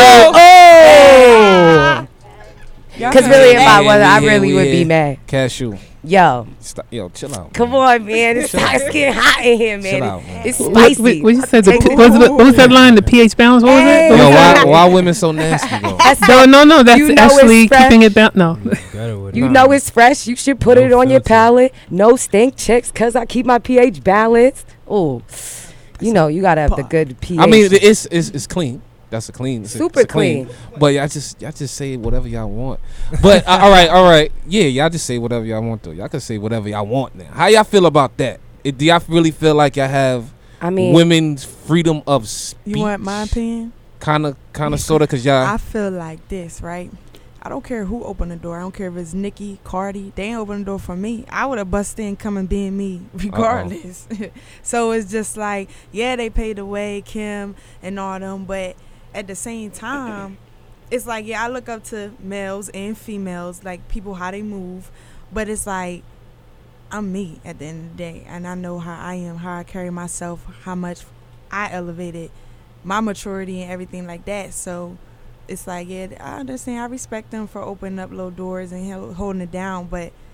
too. Oh, Y'all cause heard really, if that? I was, I We here, really we would be here. mad. Cashew. Yo, Stop. Yo, chill out. come man. on, man. It's, Chill out. it's getting hot in here, man. Chill out, man. It's What, spicy. what, what you said? The, Take P- it. what, was it- what was that line? The pH balance? What was Hey. it? What Yo, was why that? why women so nasty though? That's No, no, no. That's You know actually it's fresh. keeping it down. No. Better with You it. know it's fresh. You should put No it on your filter. palate. No stink chicks, cause I keep my pH balanced. Oh, you know you gotta have the good pH. I mean, it's it's it's clean. That's a clean. It's a- Super it's a clean. clean. But y'all just y'all just say whatever y'all want. But uh, all right, all right, yeah, y'all just say whatever y'all want though. Y'all can say whatever y'all want now. How y'all feel about that? It, do y'all really feel like y'all have I mean, women's freedom of speech? You want my opinion? Kind of, kind of, sort of, cause y'all. I feel like this, right? I don't care who opened the door. I don't care if it's Nicki, Cardi. They ain't opened the door for me. I would have busted in, come and being me, regardless. So it's just like, yeah, they paid the way, Kim and all them, but at the same time, it's like, yeah, I look up to males and females, like people how they move, but it's like I'm me at the end of the day, and I know how I am, how I carry myself, how much I elevated my maturity and everything like that. So it's like, yeah, I understand. I respect them for opening up little doors and hel- holding it down, but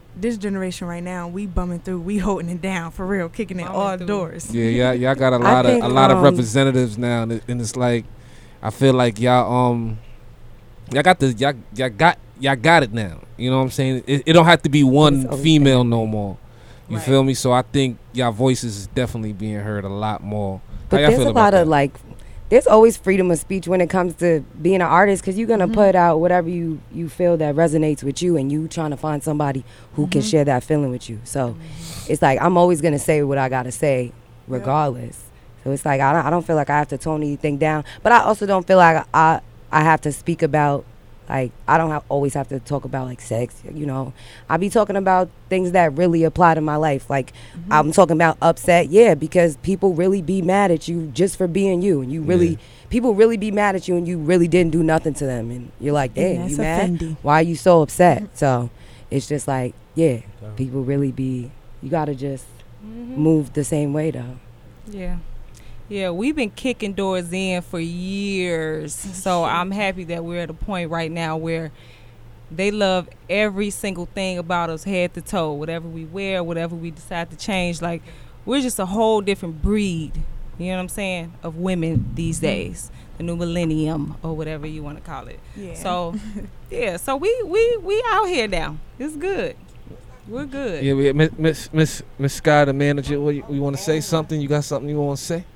this generation right now, we bumming through, we holding it down for real, kicking it Bumming all through. doors. Yeah, yeah, y'all got a I lot of think, a lot of um, representatives now, and, it, and it's like, I feel like y'all um, y'all got the y'all y'all got y'all got it now. You know what I'm saying? It, it don't have to be It's one always female been. no more. You Right. feel me? So I think y'all voices is definitely being heard a lot more. But How y'all there's feel a about lot that? of like, there's always freedom of speech when it comes to being an artist, because you're gonna Mhm. put out whatever you you feel that resonates with you, and you trying to find somebody who can Mhm. share that feeling with you. So it's like I'm always gonna say what I gotta say, regardless. So it's like I don't I don't feel like I have to tone anything down, but I also don't feel like I I have to speak about. Like, I don't have, always have to talk about, like, sex, you know. I be talking about things that really apply to my life. Like, Mm-hmm. I'm talking about upset, yeah, because people really be mad at you just for being you. And you really, Yeah. people really be mad at you and you really didn't do nothing to them. And you're like, And damn, that's you mad? offending. Why are you so upset? So it's just like, yeah, people really be, you got to just Mm-hmm. move the same way, though. Yeah. Yeah, we've been kicking doors in for years. So I'm happy that we're at a point right now where they love every single thing about us, head to toe. Whatever we wear, whatever we decide to change. Like, we're just a whole different breed, you know what I'm saying, of women these days. The new millennium, or whatever you want to call it. Yeah. So, yeah, so we, we, we out here now. It's good. We're good. Yeah, we, Miss Miss Miss Miss Sky, the manager. What you, you want to say something? You got something you want to say?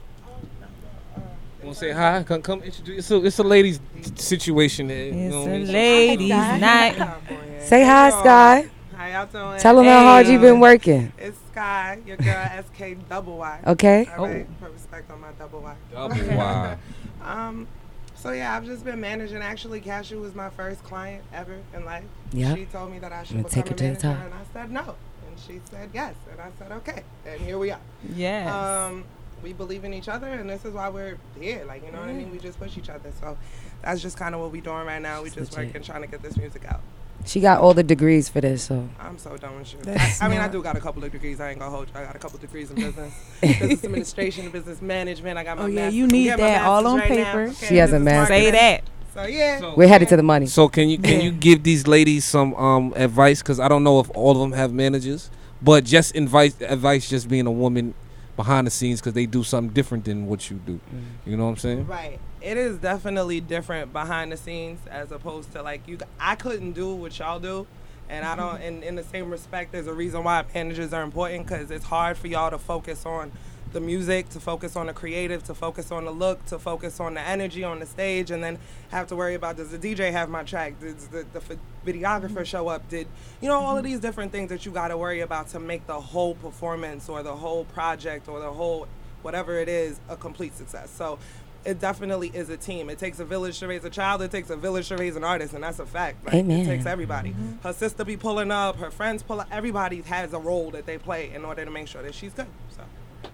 You want to say hi? Come, come introduce. It's a, it's a ladies' situation here. You know It's what I a mean? ladies' night. Say hi, Sky. How y'all doing? Tell them how hard you been working. It's Sky, your girl S K double Y. Okay. All right, put respect on my double Y. Double Y. Um, so yeah, I've just been managing. Actually, Cashew was my first client ever in life. Yeah. She told me that I should I'ma become take a her to the manager, top. and I said no, and she said yes, and I said okay, and here we are. Yes. Um, we believe in each other, and this is why we're here. Like, you know what I mean? We just push each other. So that's just kind of what we're doing right now. We just legit. working, trying to get this music out. She got all the degrees for this, so. I'm so done with you. I, That's I mean, I smart. do got a couple of degrees. I ain't gonna hold you. I got a couple of degrees in business, business administration, business management. I got my Oh, yeah, master's. you I'm need getting my that all master's on right now. paper. Okay, She has a business master's. Say marketing. that. So yeah. So- We're headed to the money. So can you can Yeah. you give these ladies some um advice? Because I don't know if all of them have managers, but just advice advice just being a woman behind the scenes, because they do something different than what you do. You know what I'm saying? Right. It is definitely different behind the scenes as opposed to like you. I couldn't do what y'all do, and I don't. And in the same respect, there's a reason why managers are important, because it's hard for y'all to focus on the music, to focus on the creative, to focus on the look, to focus on the energy on the stage, and then have to worry about, does the D J have my track? Does the, the f- videographer show up? Did, you know, all of these different things that you got to worry about to make the whole performance or the whole project or the whole whatever it is a complete success. So it definitely is a team. It takes a village to raise a child. It takes a village to raise an artist, and that's a fact. Like, Amen. It takes everybody. Her sister be pulling up. Her friends pull up. Everybody has a role that they play in order to make sure that she's good. So.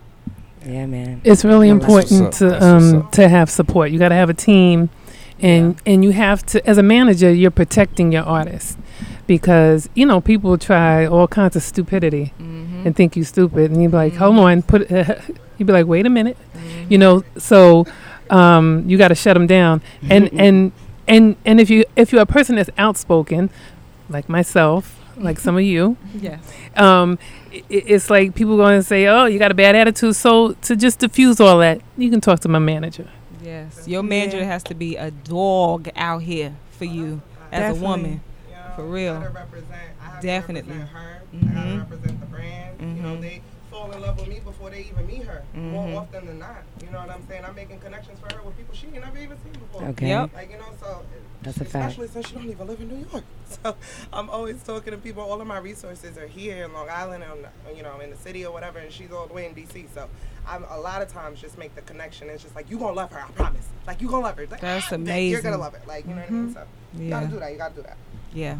Yeah, man. It's really Well, that's what's important up. to That's what's um up. to have support. You got to have a team, and and you have to, as a manager, you're protecting your artist, because you know people try all kinds of stupidity and think you stupid, and you be like, hold on, put you be like, wait a minute, you know. So um, you got to shut them down, and and and and if you if you're a person that's outspoken, like myself, like some of you. Yes. Um, i- it's like people going to say, "Oh, you got a bad attitude." So to just diffuse all that, you can talk to my manager. Yes. Your manager Yeah. has to be a dog out here for you as Definitely. a woman. You know, For real. I gotta represent, I have Definitely. to represent her. I Mhm. gotta represent the brand. You know, Mhm. they fall in love with me before they even meet her. Mhm. More often than not. You know what I'm saying? I'm making connections for her with people she ain't never even seen before. Okay. Yep. Like, you know, so That's a fact. especially since she don't even live in New York. So I'm always talking to people. All of my resources are here in Long Island, and you know, in the city or whatever, and she's all the way in D C. So I'm a lot of times just make the connection. It's just like, you gonna love her, I promise. Like, you gonna love her. Like, That's ah, dang, You're gonna amazing. love it. Like, you know what I mean? So you Yeah. gotta do that. You gotta do that. Yeah.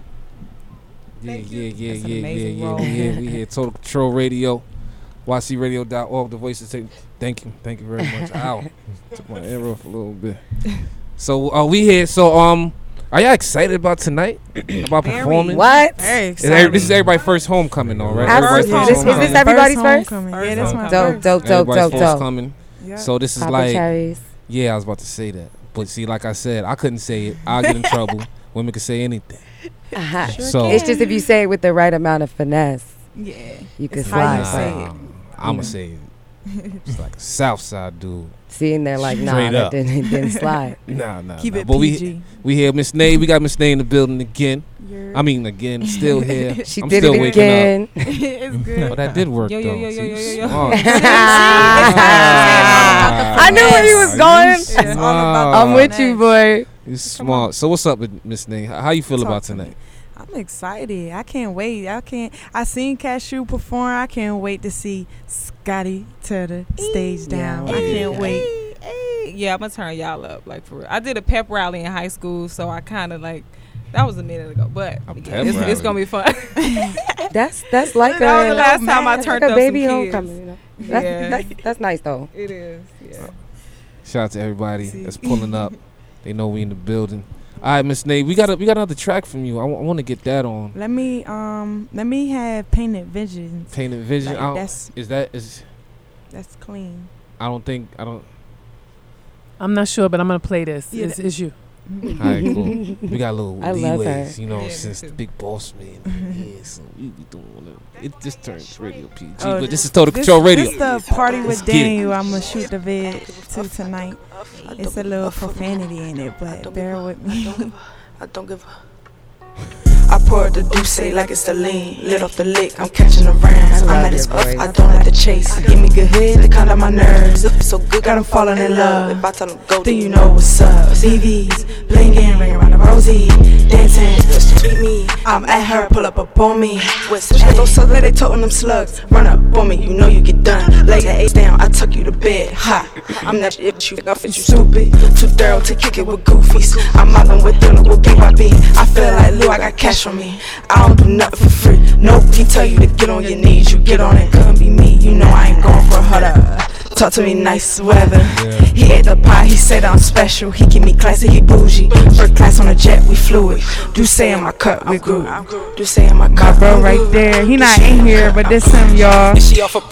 Yeah, Thank yeah, you. yeah, That's an yeah, yeah, amazing yeah. role. We here, we here. Total Control Radio, Y C radio dot org. The voices take. Thank you, thank you very much. Ow, took my ear off a little bit. So uh, we here. So um, are y'all excited about tonight? About Very. performing? What? Very Is every- this is everybody's first homecoming, though, right? Absolutely. Everybody's This- first is this homecoming. everybody's first? homecoming. First Yeah, this my homecoming. Dope, first. dope, dope, Everybody's dope, first dope. coming. Yeah. So this is Papa like, cherries. yeah, I was about to say that, but see, like I said, I couldn't say it. I'll get in trouble. Women can say anything. Uh-huh. Sure So- can. It's just if you say it with the right amount of finesse, Yeah. you can It's how you slide. say right? it. I'm gonna say it's like a South Side dude. Seeing they're like, nah, Straight that up. didn't, didn't slide. Nah, nah. Keep nah. it But P we G. we here, Miss Nay. We got Miss Nay in the building again. You're- I mean, again, still here. She I'm did still it waking again. it's up. good. Oh, that did work Yo, though. yo, yo, yo, See, yo, you yo, yo. smart. I knew where he was going. You It's all about smart. I'm with you, boy. You smart. So what's up with Miss Nay? How you feel Talk about to me. tonight? I'm excited. I can't wait. I can't. I seen Cashew perform. I can't wait to see Scotty to the stage down. I can't wait. Hey, hey. Yeah, I'm gonna turn y'all up, like for real. I did a pep rally in high school, so I kind of like that was a minute ago, but A yeah, pep it's, rally. it's gonna be fun. That's that's like That was a the last time I that's turned like a up baby some kids. homecoming. You know? That's, Yeah. that's that's nice though. It is. Yeah. Shout out to everybody See. that's pulling up. They know we in the building. All right, Miss Nay, we got a, we got another track from you. I want to get that on. Let me um. Let me have Painted Visions. Painted Vision. Like, I don't- that's is that is? that's clean. I don't think I don't. I'm not sure, but I'm gonna play this. Yeah. It's, it's you. All right, cool. We got a little I love her. leeways, you know, Yeah, since me the too. big boss man. Yeah, so we, we don't wanna. It just turned radio P G, Oh, but this is Total This, Control Radio. this the party Let's with get it. Daniel. I'm gonna shoot the vid to tonight. It's a little profanity in it, but bear with me. I don't give a. I poured the douce like it's the lean. Lit off the lick, I'm catching the rounds. I I'm love at his your up, voice. I don't like the chase. Give me good head, they calm down my nerves. If it's so good, got him falling in love. If I tell him go, then you know what's up. C Vs, blingin', ring around the rosy. Dancing, just to beat me. I'm at her, pull up up on me. With such a so let they toting them slugs. Run up on me, you know you get done. Lay your ace down, I tuck you to bed. Ha, I'm that shit you think I fit you stupid. Too thorough to kick it with goofies. I'm mobbing with them with B Y B. I feel like Lou, I got cash on me. I don't do nothing for free. Nope, he tell you to get on your knees. You get on it, couldn't be me. You know I ain't going for a huddle. Talk to me nice weather. He ate the pie, he said I'm special. He keep me classy, he bougie. First class on a jet, we flew it. Do say in my cut, we grew. Do say in my My cut, bro right there. He not in here, but this him, y'all. And she off a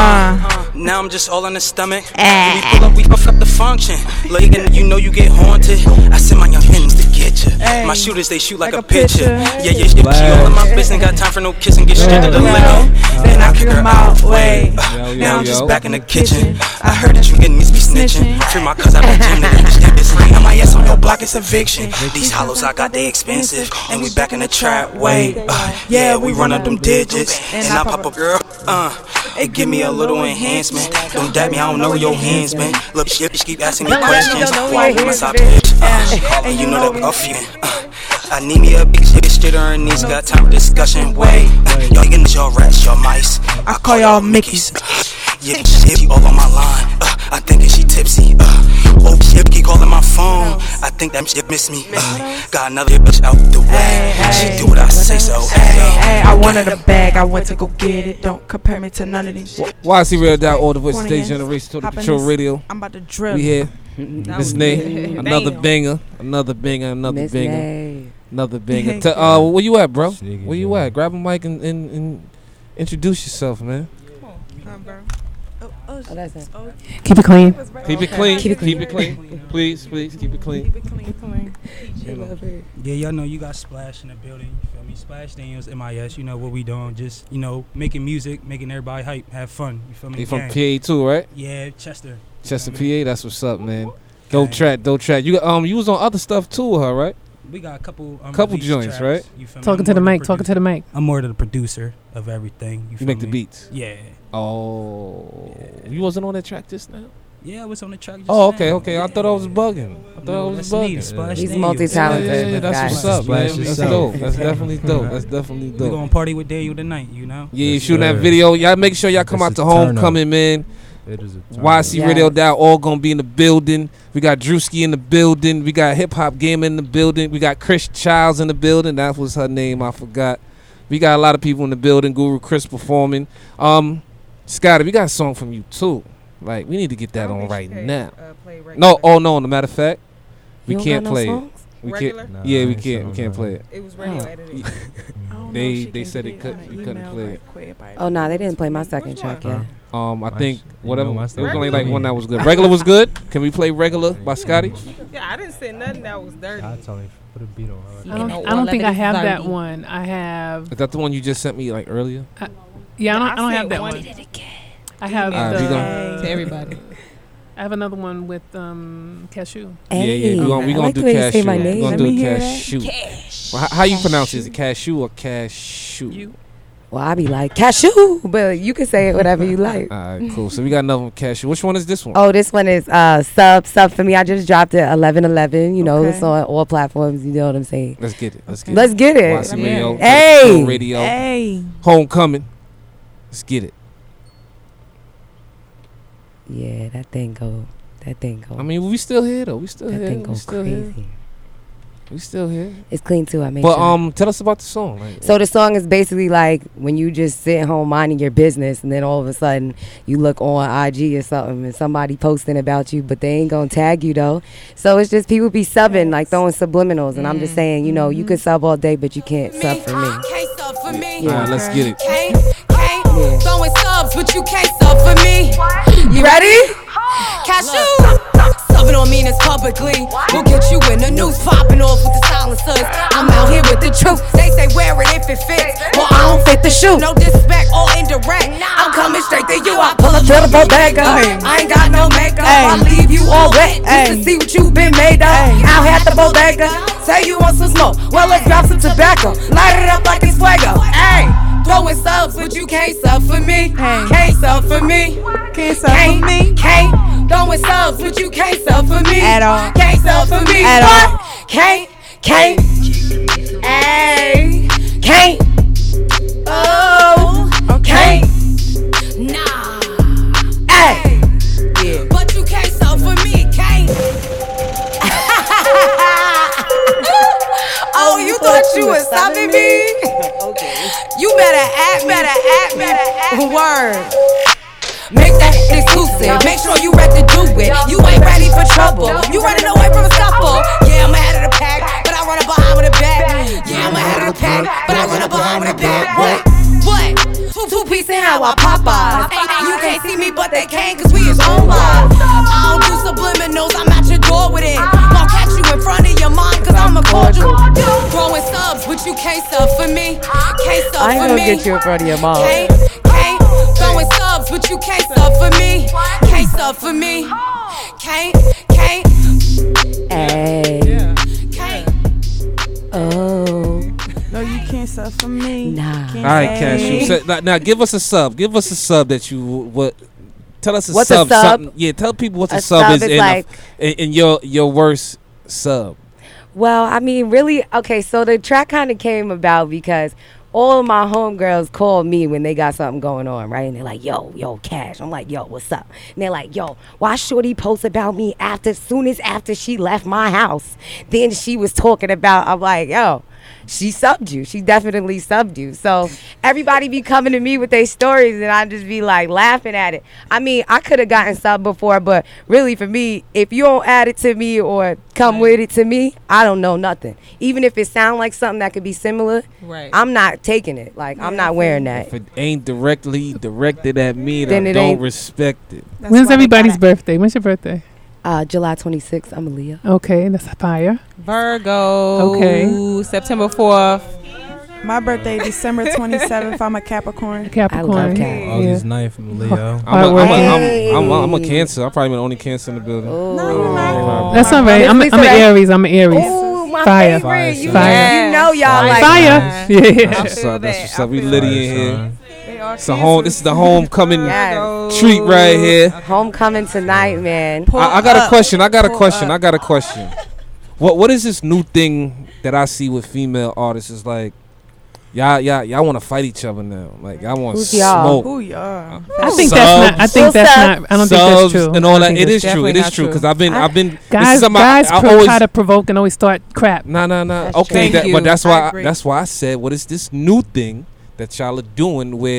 Uh, Now I'm just all in the stomach. When we pull up, we fuck up the function. Look, and you know you get haunted. I send my young friends to get you. My shooters, they shoot like, Like a a picture. picture. Yeah, yeah, yeah. She all in my business, got time for no kissing. Get straight to the liquor. Then I kick her out, way. Yo, yo, Now I'm just yo. back in the kitchen. I heard that you getting me be snitching. Free my cuz I bet Jim to understand this. M I S on your block, it's eviction. These hollows I got, they expensive. And we back in the trap, way. Uh, yeah, we run up them digits. And I pop a girl, uh. It give me a little enhancement. Don't dab me, I don't know where your hands been. Look, shit, bitch, keep asking me questions. Why you my side bitch? Uh, and you know that I'm feeling. Uh, I need me a bitch, bitch, straight on her knees. Got time for discussion, way. Uh, y'all getting y'all rats, y'all mice. I call y'all Mickeys. Yeah, shit, she all on my line. Uh, I think that she tipsy. Uh, oh, shit, keep calling my phone. I think that shit miss me. Uh, got another bitch out the way. She do what I say, so hey. hey, I wanted a bag. I went to go get it. Don't compare me to none of these. Y C Radio dot all the voice of Corny stage ass. generation Total Hop in Control this. Radio. I'm about to drill. We here. That Miss was Nay, good. another Damn. banger, another banger, another Miss banger, Nay. another banger. Thank T- you. uh, where you at, bro? Sneaky Where you joint. at? Grab a mic and, and, and introduce yourself, man. Come, bro. Oh, oh, Oh, that's it. oh, Keep it clean. Keep it clean. Keep it clean. Keep it clean. Please, please keep it clean. keep it clean, clean. I love her. Yeah, y'all know you got Splash in the building. You feel me? Splash Daniels, M I S. You know what we doing? Just you know, making music, making everybody hype, have fun. You feel me? You from Gang. P A too, right? Yeah, Chester. Chester, Yeah, P A. That's what's up, man. Dope Gang. track, dope track. You got, um, you was on other stuff too, with her, right? We got a couple. Um, Couple released joints, tracks, right? You feel me? Talking I'm to the more mic. Talking to the mic. I'm more of the producer of everything. You, You feel make the me? beats. Yeah. Oh, you wasn't on that track just now. Yeah, I was on the track. Just Oh, okay, now. okay. I thought I was bugging. I thought No, I was that's me, bugging. Splash He's Daniels. multi-talented. Yeah, yeah, yeah, that's guy. what's up, Splash man. That's yourself. dope. That's definitely dope. That's definitely We dope. gonna party with Daniel tonight. You know. Yeah, you Yes, shooting that sir. video. Y'all make sure y'all come It's out a to turn up. homecoming, man. It is a turn Y up. C Yeah. Radio Dow all gonna be in the building. We got Drewski in the building. We got Hip Hop Gamer in the building. We got Chris Childs in the building. That was her name. I forgot. We got a lot of people in the building. Guru Chris performing. Um, Scotty, we got a song from you too. Like we need to get that on right now. No, oh no. As a matter of fact, we You don't can't got no play it. songs? We Regular? can't. Nah, yeah, I we ain't can't. We sure can't on play that. it. It was radio Oh. edited. I don't know They- if she they can said get it could- on you an couldn't email play right it. quick, but Oh, nah, they didn't play my second Which track one? yet. Um, I My think sh- you whatever. know my It was stuff. only like one that was good. Regular was good. Can we play Regular by Scotty? Yeah, I didn't say nothing that was dirty. I tell you, put a beat on. I it. don't, know, I don't all think of I it is have that dirty. one. I have. Is that the one you just sent me like earlier? Yeah, I don't. I I don't said have that one. one. I have All right, we the. gonna- To everybody. I have another one with um Cashew. Yeah, yeah. We gonna we I gonna like do the way you say cashew. my We name. gonna Let do me hear cashew. Well, how, how you pronounce it? Is it cashew or cashew? You. Well, I be like cashew, but you can say it whatever you like. All right, cool. So we got another one, cashew. Which one is this one? Oh, this one is uh sub sub for me. I just dropped it eleven eleven. You know, Okay. it's on all platforms. You know what I'm saying? Let's get it. Let's get Let's it. get it. Watson Radio, Hey. Control Radio, Hey. Homecoming. Let's get it. Yeah, that thing go. That thing go. I mean, we still here though. We still that here. thing We go still crazy. here. We still here. It's clean too. I made But sure. um, tell us about the song. Like, So the song is basically like when you just sit home minding your business, and then all of a sudden you look on I G or something, and somebody posting about you, but they ain't gonna tag you though. So it's just people be subbing, like throwing subliminals, and I'm just saying, you know, you can sub all day, but you can't sub for me. Can't sub for me. all right, let's get it. Can't, can't. Throwing subs, but you can't sub for me. You ready? Cashew. Subbing on me this publicly. We'll get you in the news, popping off with the silencers. I'm out here with the truth. They say wear it if it fits. Well, I don't fit the shoe. No disrespect or indirect. I'm coming straight to you. I pull up to the bodega. I ain't got no makeup. I leave you all wet just to see what you've been made of. Out here at the bodega. Say you want some smoke. Well, let's grab some tobacco. Light it up like it's fuego. Hey. Throwing subs, but you can't sub for me. Can't sub for me. Can't sub for me. Can't. Throwing subs, but you can't sub for me. At all. Can't sub for me. At What? Can't. Can't. Ay. Can't. Oh. Okay. Can't. Nah. Ay. Yeah. But you can't sub for me. Can't. Oh, you thought you was stopping me? You better act, better act, better act. Word. Make that exclusive. Make sure you ready to do it. You ain't ready for trouble. You running away from a scuffle. Yeah, I'm ahead of the pack, but I run up behind with a back. Yeah, I'm ahead of the pack, but I run up behind with a back. What? What? Two, two piece and how I pop eyes. You can't see me, but they can, cause we is online. I don't do subliminals, I'm at your door with it. Won't catch you in front of your mom, cause I'm a cordial. Throwing subs, but you can't sub for me. Can't sub I ain't for gonna me. get you in front of your mom. Can't, can't. Throwing subs, but you can't sub for me. Can't sub for me. Can't, can't, Hey. can't. Oh. No, you can't sub for me. Nah. Can't All right, say. cashew. So, now, now give us a sub. Give us a sub that you what. Tell us a What's a sub. sub? Something. Yeah, tell people what a, A sub, sub is, is in, like- a, in, in your your worst sub. Well, I mean, really, okay, so the track kind of came about because all of my homegirls called me when they got something going on, right? And they're like, yo, yo, Cash. I'm like, yo, what's up? And they're like, yo, why shorty post about me after, soon as after she left my house? Then she was talking about, I'm like, yo, she subbed you. She definitely subbed you. So everybody be coming to me with their stories, and I just be like laughing at it. I mean, I could have gotten subbed before, but really for me, if you don't add it to me or come with it to me, I don't know nothing. Even if it sound like something that could be similar, Right. I'm not taking it. Like, I'm not wearing that. If it ain't directly directed at me, Then then I it don't ain't- respect it. That's When's why they everybody's gotta- birthday? When's your birthday? Uh, July twenty-sixth, I'm a Leo. Okay, that's fire. Virgo. Okay. September fourth. My birthday, December twenty-seventh. I'm a Capricorn. Capricorn. Cap. August ninth, I'm Leo. I'm a, Hard I'm, a, working. I'm, I'm, a, I'm a Cancer. I'm probably the only Cancer in the building. No, you're not. That's all right. I'm, a, I'm an Aries. I'm an Aries. Ooh, my Fire. favorite. You, Fire. you know y'all like Fire. Fire. Yeah. That's what's up. That's what's up. We Liddy in here. They are It's a home. This is the homecoming Yes. treat right here. Homecoming tonight, man. I, I got a question. I got a question. I got a question. What What is this new thing that I see with female artists? Is like, y'all, y'all, y'all want to fight each other now. Like, y'all want Who's y'all? smoke. Who y'all? I think Subs. that's not. I think What's that's up? not. I don't think Subs that's true. and all I that. think It that's is true. definitely It is not true. true. Because I've been, I- I've been. this Guys, is something guys I, I pro- always. try to provoke and always start crap. Nah, nah, nah. That's Okay, true. that, Thank but you. that's I why. agree. That's why I said, what is this new thing that y'all are doing where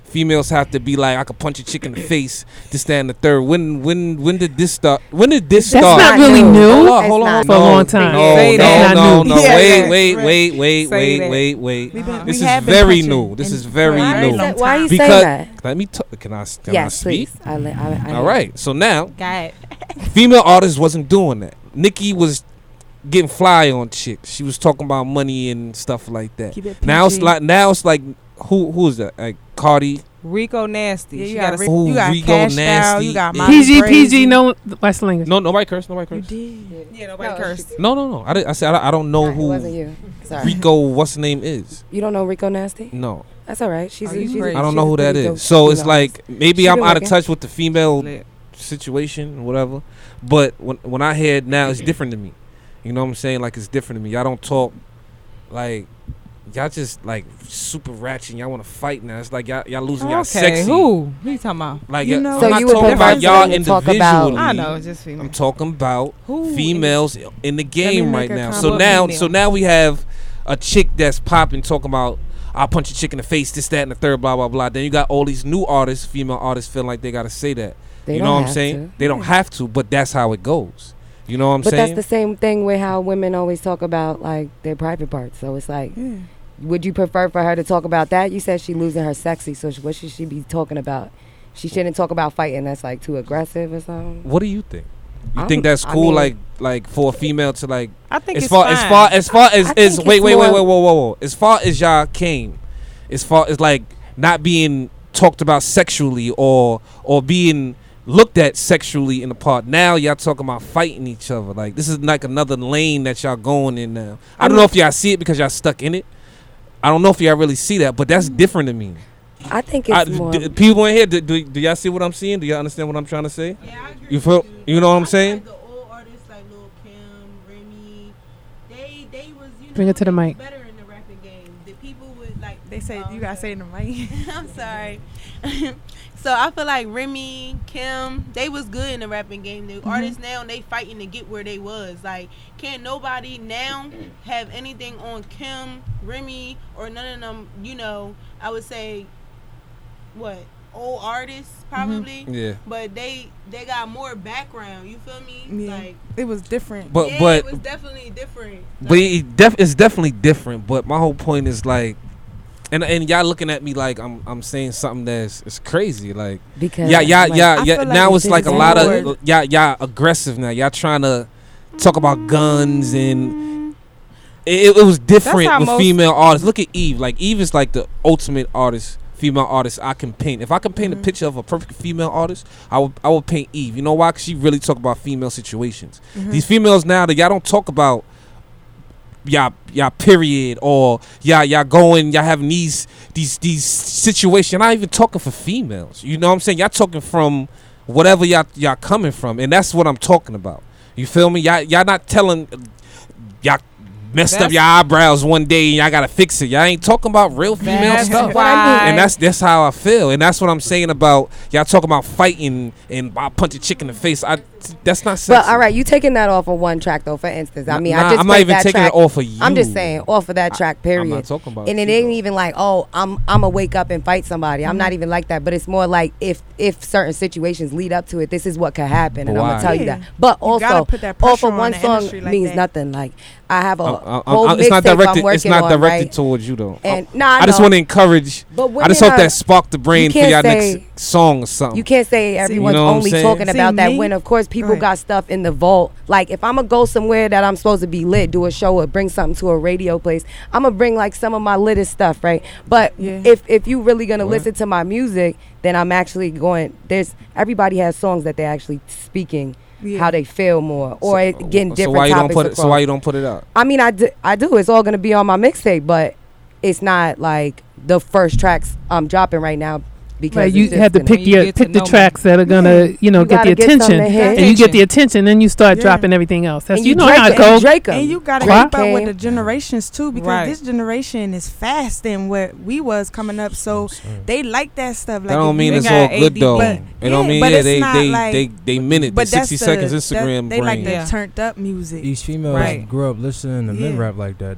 females have to be like, I could punch a chick in the face, this, that, and the third. When when when did this start? When did this That's start? not really new. Hold on, It's hold on. not for a No, long time. No, Say no, that. no, Not no. new. Wait, Yeah, wait, right. wait, wait, Say wait, that. wait, wait. We've been- This we is have been very punching new. This in- is very for a very new. long Why are you because, saying that? Let me. T- can I? Can I Yes, speak? please. I, li- I, I All right. So now, Got it. female artists wasn't doing that. Nicki was getting fly on chicks. She was talking about money and stuff like that. Keep it Now it's P G. like now it's like who who is that? Like Cardi. Rico Nasty. Yeah, She you got got, a Rick, Ooh, you got Rico Cash Nasty. Doll, you got Yeah. Molly P G, Brazy. P G, no, what's the language? No, nobody cursed. Nobody You cursed. did. Yeah, nobody No, cursed. No, no, no. I, didn't, I said I, I don't know Nah, it who wasn't you. Sorry. Rico. What's the name is? You don't know Rico Nasty? No, That's all right. She's. Oh, a, you she's a- crazy. I don't she's know a who that pretty dope is. So it's female artist. like maybe She I'm been out of working. touch with the female Lit. situation, whatever. But when when I hear it now, it's different to me. You know what I'm saying? Like it's different to me. Y'all don't talk like y'all just like super ratchet. Y'all want to fight now. It's like y'all y'all losing y'all Okay, sexy. who? Who you talking about? Like You y'all- know- I'm So not you would talking prefer about for y'all them to talk individually. about- I know, it's just female. I'm talking about Who? females in the game make right a now. comment. So What now, female? so now we have a chick that's popping, talking about I'll punch a chick in the face, this, that, and the third, blah, blah, blah. Then you got all these new artists, female artists, feeling like they gotta say that. They you don't know what I'm have saying? to. They don't have to, but that's how it goes. You know what I'm But saying? that's the same thing with how women always talk about like their private parts. So it's like, Yeah. would you prefer for her to talk about that? You said she losing her sexy, so sh- what should she be talking about? She shouldn't talk about fighting. That's like too aggressive or something. What do you think? You I'm- think that's I cool, mean- like like for a female to like I think as it's far fine. as far as far as I as think wait it's wait wait more- wait whoa whoa whoa as far as y'all came, as far as like not being talked about sexually or or being looked at sexually in the part. Now y'all talking about fighting each other. Like this is like another lane that y'all going in now. I don't know if y'all see it because y'all stuck in it. I don't know if y'all really see that, but that's different to me. I think I, it's more. d- people in here, do, do, do y'all see what I'm seeing? Do y'all understand what I'm trying to say? Yeah, I agree You feel? with You know what I'm saying? Like the old artists like Lil Kim, Remy, they they was you know Bring it to the they was mic. better in the rapping game. The people would like They say oh, you gotta say sorry. it in the mic. I'm sorry. So I feel like Remy, Kim, they was good in the rapping game. The Mm-hmm. artists now they fighting to get where they was. Like, can't nobody now have anything on Kim, Remy, or none of them. You know, I would say, what old artists probably. Yeah. But they they got more background. You feel me? Yeah. Like, It was different. But yeah, but it was definitely different. but it def- it's definitely different. But my whole point is like, and and y'all looking at me like I'm I'm saying something that's it's crazy. Like Because yeah yeah like, yeah I yeah. feel like Now it's it's like a lot of forward. y'all y'all aggressive now. Y'all trying to talk about guns and. It, it was different how with most- female artists. Look at Eve. Like Eve is like the ultimate artist, female artist I can paint. If I can paint Mhm. a picture of a perfect female artist, I would I would paint Eve. You know why? 'Cause she really talk about female situations. Mhm. These females now that y'all don't talk about y'all y'all period or y'all y'all going y'all having these these these situations. You're not even talking for females. You know what I'm saying? Y'all talking from whatever y'all y'all coming from, and that's what I'm talking about. You feel me? Y'all y'all not telling y'all messed up That's- your eyebrows one day and y'all gotta fix it. Y'all ain't talking about real female That's stuff. why- And that's that's how I feel, and that's what I'm saying about y'all talking about fighting and I punch a chick in the face. I that's not sexy. But all right, you taking that off of one track though. For instance, I mean, Nah, I just I'm not played even that taking track. it off of you. I'm just saying off of that track. Period. I'm not talking about and it you, ain't though. even like, oh, I'm I'm gonna wake up and fight somebody. I'm not even like that. But it's more like if if certain situations lead up to it, this is what could happen, and But I'm why? gonna tell you Yeah. that. But You gotta also, put that off pressure of on one the song industry like means that. nothing. Like I have a I'm- I'm- whole I'm- it's not mixtape I'm directed. working It's not on, directed right? towards you though. And I, nah, I I just know. want to encourage. But I just women hope are- that sparked the brain for can't y'all say- next song or something. You can't say everyone's know what I'm only saying? talking See, about that me- when, of course, people Right. got stuff in the vault. Like, if I'm going to go somewhere that I'm supposed to be lit, do a show or bring something to a radio place, I'm going to bring, like, some of my littest stuff, right? But Yeah. if, if you really going to What? listen to my music, then I'm actually going, there's, everybody has songs that they're actually speaking Yeah. how they feel more or it, getting so different why you don't topics put it? So across. why you don't put it out? I mean, I do, I do. It's all going to be on my mixtape, but it's not, like, the first tracks I'm dropping right now. Because Right, you it's just have to gonna- pick When you your get to pick the know tracks that are gonna you know You get the gotta get something attention, to hit. and you get the attention, then you start Yeah. dropping everything else. That's And you, you know Drake how it and goes. Drake 'em. And you gotta Drake keep up with came. the generations too, because Right. this generation is fast than what we was coming up. So they like that stuff. Like That don't if mean you- it's got all good A D D. though. But- It don't yeah, mean but yeah, it's they not they like- they they minute the but that's sixty the- seconds that- Instagram They like brain. the Yeah. turned up music. Each female Right. grew up listening to men Yeah. rap like that though.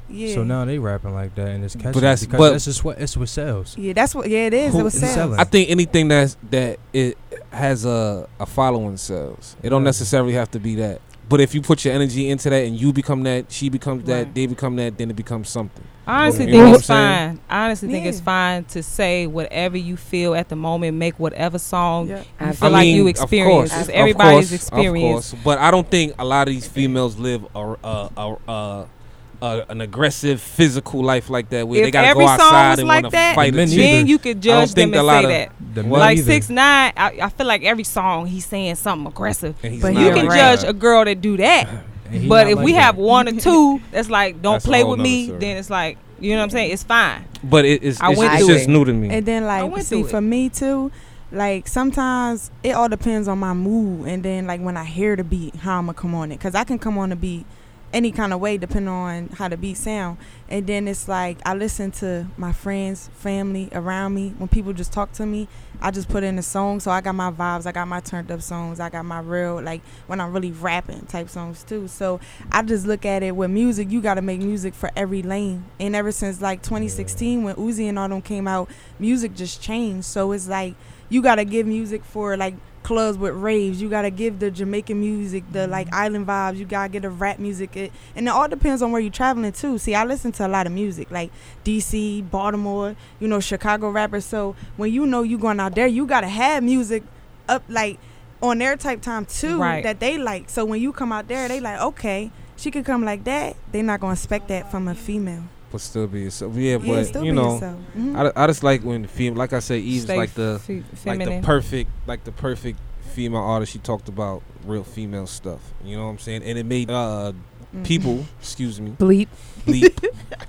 Yeah. So now they rapping like that, and it's catchy. But that's- because but- that's just what it's what sells. Yeah, that's what. Yeah, it is. Who- It was it's sales. selling. I think anything that's that it has a a following sells. It don't Yeah. necessarily have to be that. But if you put your energy into that and you become that, she becomes that, Right. they become that, then it becomes something. I honestly You think know it's what I'm saying? fine. I honestly think it's Yeah. fine to say whatever you feel at the moment, make whatever song Yeah. you I feel I like mean, you of experience. course, It's of everybody's course, experience. Of course, but I don't think a lot of these females live a, a, a, a, a an aggressive physical life like that, where If they gotta every go song outside was and like want to that, fight. Men a chick. then either. you could I judge don't them think and a lot say of that. The men Like either. six nine, I, I feel like every song he's saying something aggressive. And he's But not You Yeah, can like judge that. a girl that do that. And he But not if like we that. have one or two that's like, don't That's a play whole with nother me, story. then it's like, you know what I'm saying? It's fine. But it, it's I it's, went it's through just it. new to me. And then I like went see through for it. me too, like sometimes it all depends on my mood and then like when I hear the beat, how I'ma come on it. Cause I can come on the beat any kind of way depending on how the beat sound. And then it's like I listen to my friends, family around me. When people just talk to me, I just put in a song. So I got my vibes, I got my turned up songs, I got my real like when I'm really rapping type songs too. So I just look at it with music, you gotta make music for every lane. And ever since like twenty sixteen when Uzi and all them came out, music just changed. So it's like you gotta give music for like clubs with raves. You gotta give the Jamaican music, the like island vibes. You gotta get the rap music, it, and it all depends on where you're traveling to. See, I listen to a lot of music, like D C, Baltimore, you know, Chicago rappers. So when you know you going out there, you gotta have music up like on their type time too, Right. that they like. So when you come out there, they like, okay, she could come like that. They're not gonna expect that from a female. But still be yourself. Yeah, Yeah, but still you be know, yourself. Mhm. I, I just like when the female, like I said, Eve's Stay like the fe- like the feminine. perfect, like the perfect female artist. She talked about real female stuff. You know what I'm saying? And it made uh Mhm. people, excuse me, Bleep. bleep.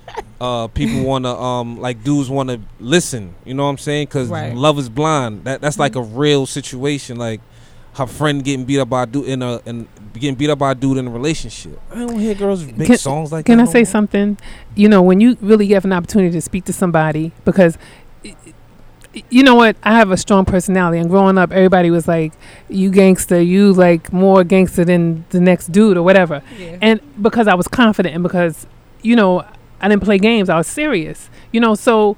uh, people wanna um like dudes wanna listen. You know what I'm saying? Because Right. Love Is Blind. That that's like a real situation. Like her friend getting beat up by a dude in a and getting beat up by a dude in a relationship. I don't hear girls make Can- songs like Can that. I no say more. something? You know, when you really have an opportunity to speak to somebody, because y- y- you know what, I have a strong personality, and growing up, everybody was like, "You gangster, you like more gangster than the next dude or whatever." Yeah. And because I was confident, and because you know, I didn't play games, I was serious. You know, so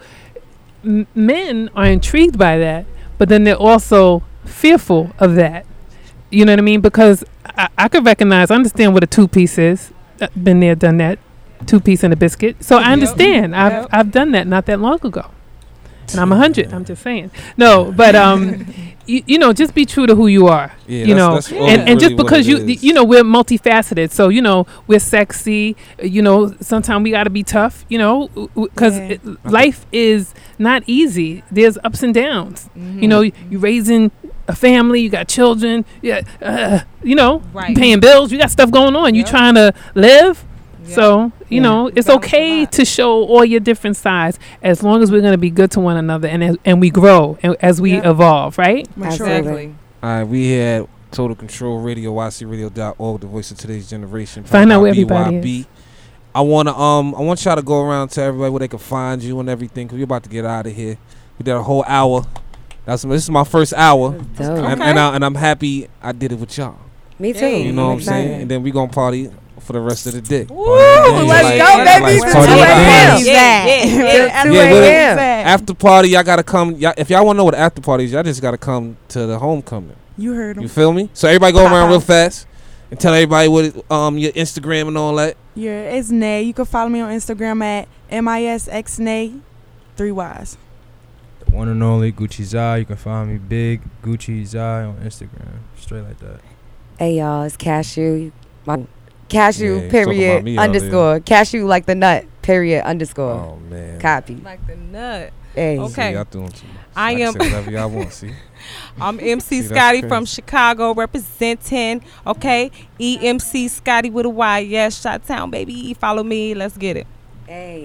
m- men are intrigued by that, but then they're also fearful of that. You know what I mean? Because I, I could recognize, understand what a two piece is. Uh, been there, done that. Two piece and a biscuit. So I Yep. understand. I've Yep. I've done that not that long ago. And I'm a hundred. I'm just saying. No, but um, you, you know, just be true to who you are. Yeah, you that's- know, that's and, always and just really what because it you is. you know we're multifaceted. So you know we're sexy. uh, You know, sometimes we got to be tough. You know, because Yeah. life is not easy. There's ups and downs. Mhm. You know, you you raising a family. You got children. Yeah, uh, you know, Right. you paying bills. You got stuff going on. You Yep. trying to live. Yep. So, you Yeah. know, You it's balance a okay lot. to show all your different sides as long as we're going to be good to one another and as, and we grow and as we Yep. evolve, right? Mature. Exactly. All right, we had Total Control Radio, Y C radio dot org, the voice of today's generation. Find powered out by where everybody B Y B. is. I wanna um I want y'all to go around to everybody where they can find you and everything, cause we're about to get out of here. We did a whole hour. That's this is my first hour, That's dope. and, Okay. and, I, and I'm happy I did it with y'all. Me too. Hey, You know what I'm saying? excited. And then we gonna party for the rest of the day. Woo, Yeah, let's like- go, like baby. party Two with a.m. friends. Yeah, yeah, yeah. Two Yeah, well, a.m. After party, y'all gotta come. Y'all, if y'all wanna know what after party is, y'all just gotta come to the homecoming. You heard You him. feel me? So everybody go Pop around real out. fast and tell everybody what it, um your Instagram and all that. Yeah, it's Nay. You can follow me on Instagram at M I S X Nay, three Y's. The one and only Gucci Zai. You can find me big Gucci Zai on Instagram. Straight like that. Hey y'all, it's Cashew. My Cashew Yeah, he's talking about period me earlier. underscore. Cashew like the nut period underscore. Oh man. Copy. Like the nut. Hey. Okay. See, y'all doing too much. I can am- say whatever y'all want. See. I'm M C See, that's Scotty crazy. from Chicago representing. Okay. E M C Scotty with a Y. Yes, Shot Town, baby. Follow me. Let's get it. Hey.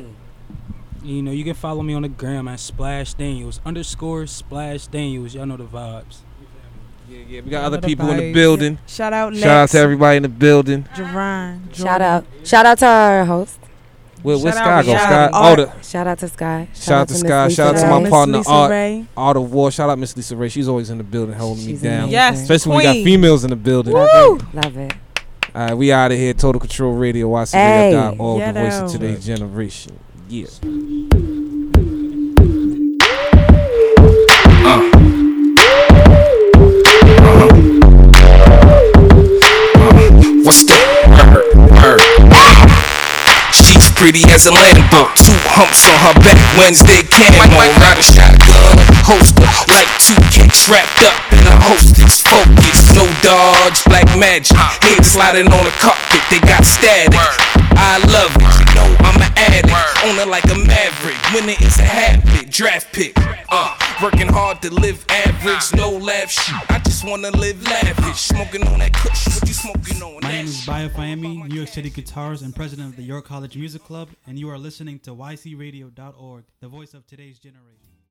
You know, you can follow me on the gram at Splash Daniels underscore Splash Daniels. Y'all know the vibes. Yeah, yeah. We got other What a people in the vibe. building. Shout out Lex. Shout out to everybody in the building. Javon. Shout out. Shout out to our host. Where, where Shout Sky out- go? shout Sky. out Oh, the, Shout out to Sky. shout out to Miss Sky. Lisa Shout out to Ray. my Miss partner, Lisa Art. Ray. Art of War. Shout out Miss Lisa Ray. She's always in the building holding She's me down. amazing. Yes, Especially when we got queen. females in the building. Love All it. Love it. All right, we out of here. Total Control Radio, Y C Hey, Radio dot org, the ghetto. voice of today's generation. Yeah. Uh. Uh-huh. Uh, what's that? Word, word. She's pretty as a Lambo, two humps on her back, Wednesday camo, ride a shotgun, holster, like two kicks wrapped up in a hostess, focus, no dodge, black magic, head sliding on the carpet, they got static. I love it, you know I'm an addict, on it like a maverick, winning is a habit, draft pick, uh, working hard to live average, no laugh shit, I just wanna live lavish, smoking on that kush, what you smoking on? My name is Bayo Fahmy, New York City guitarist and president of the York College Music Club, and you are listening to Y C radio dot org, the voice of today's generation.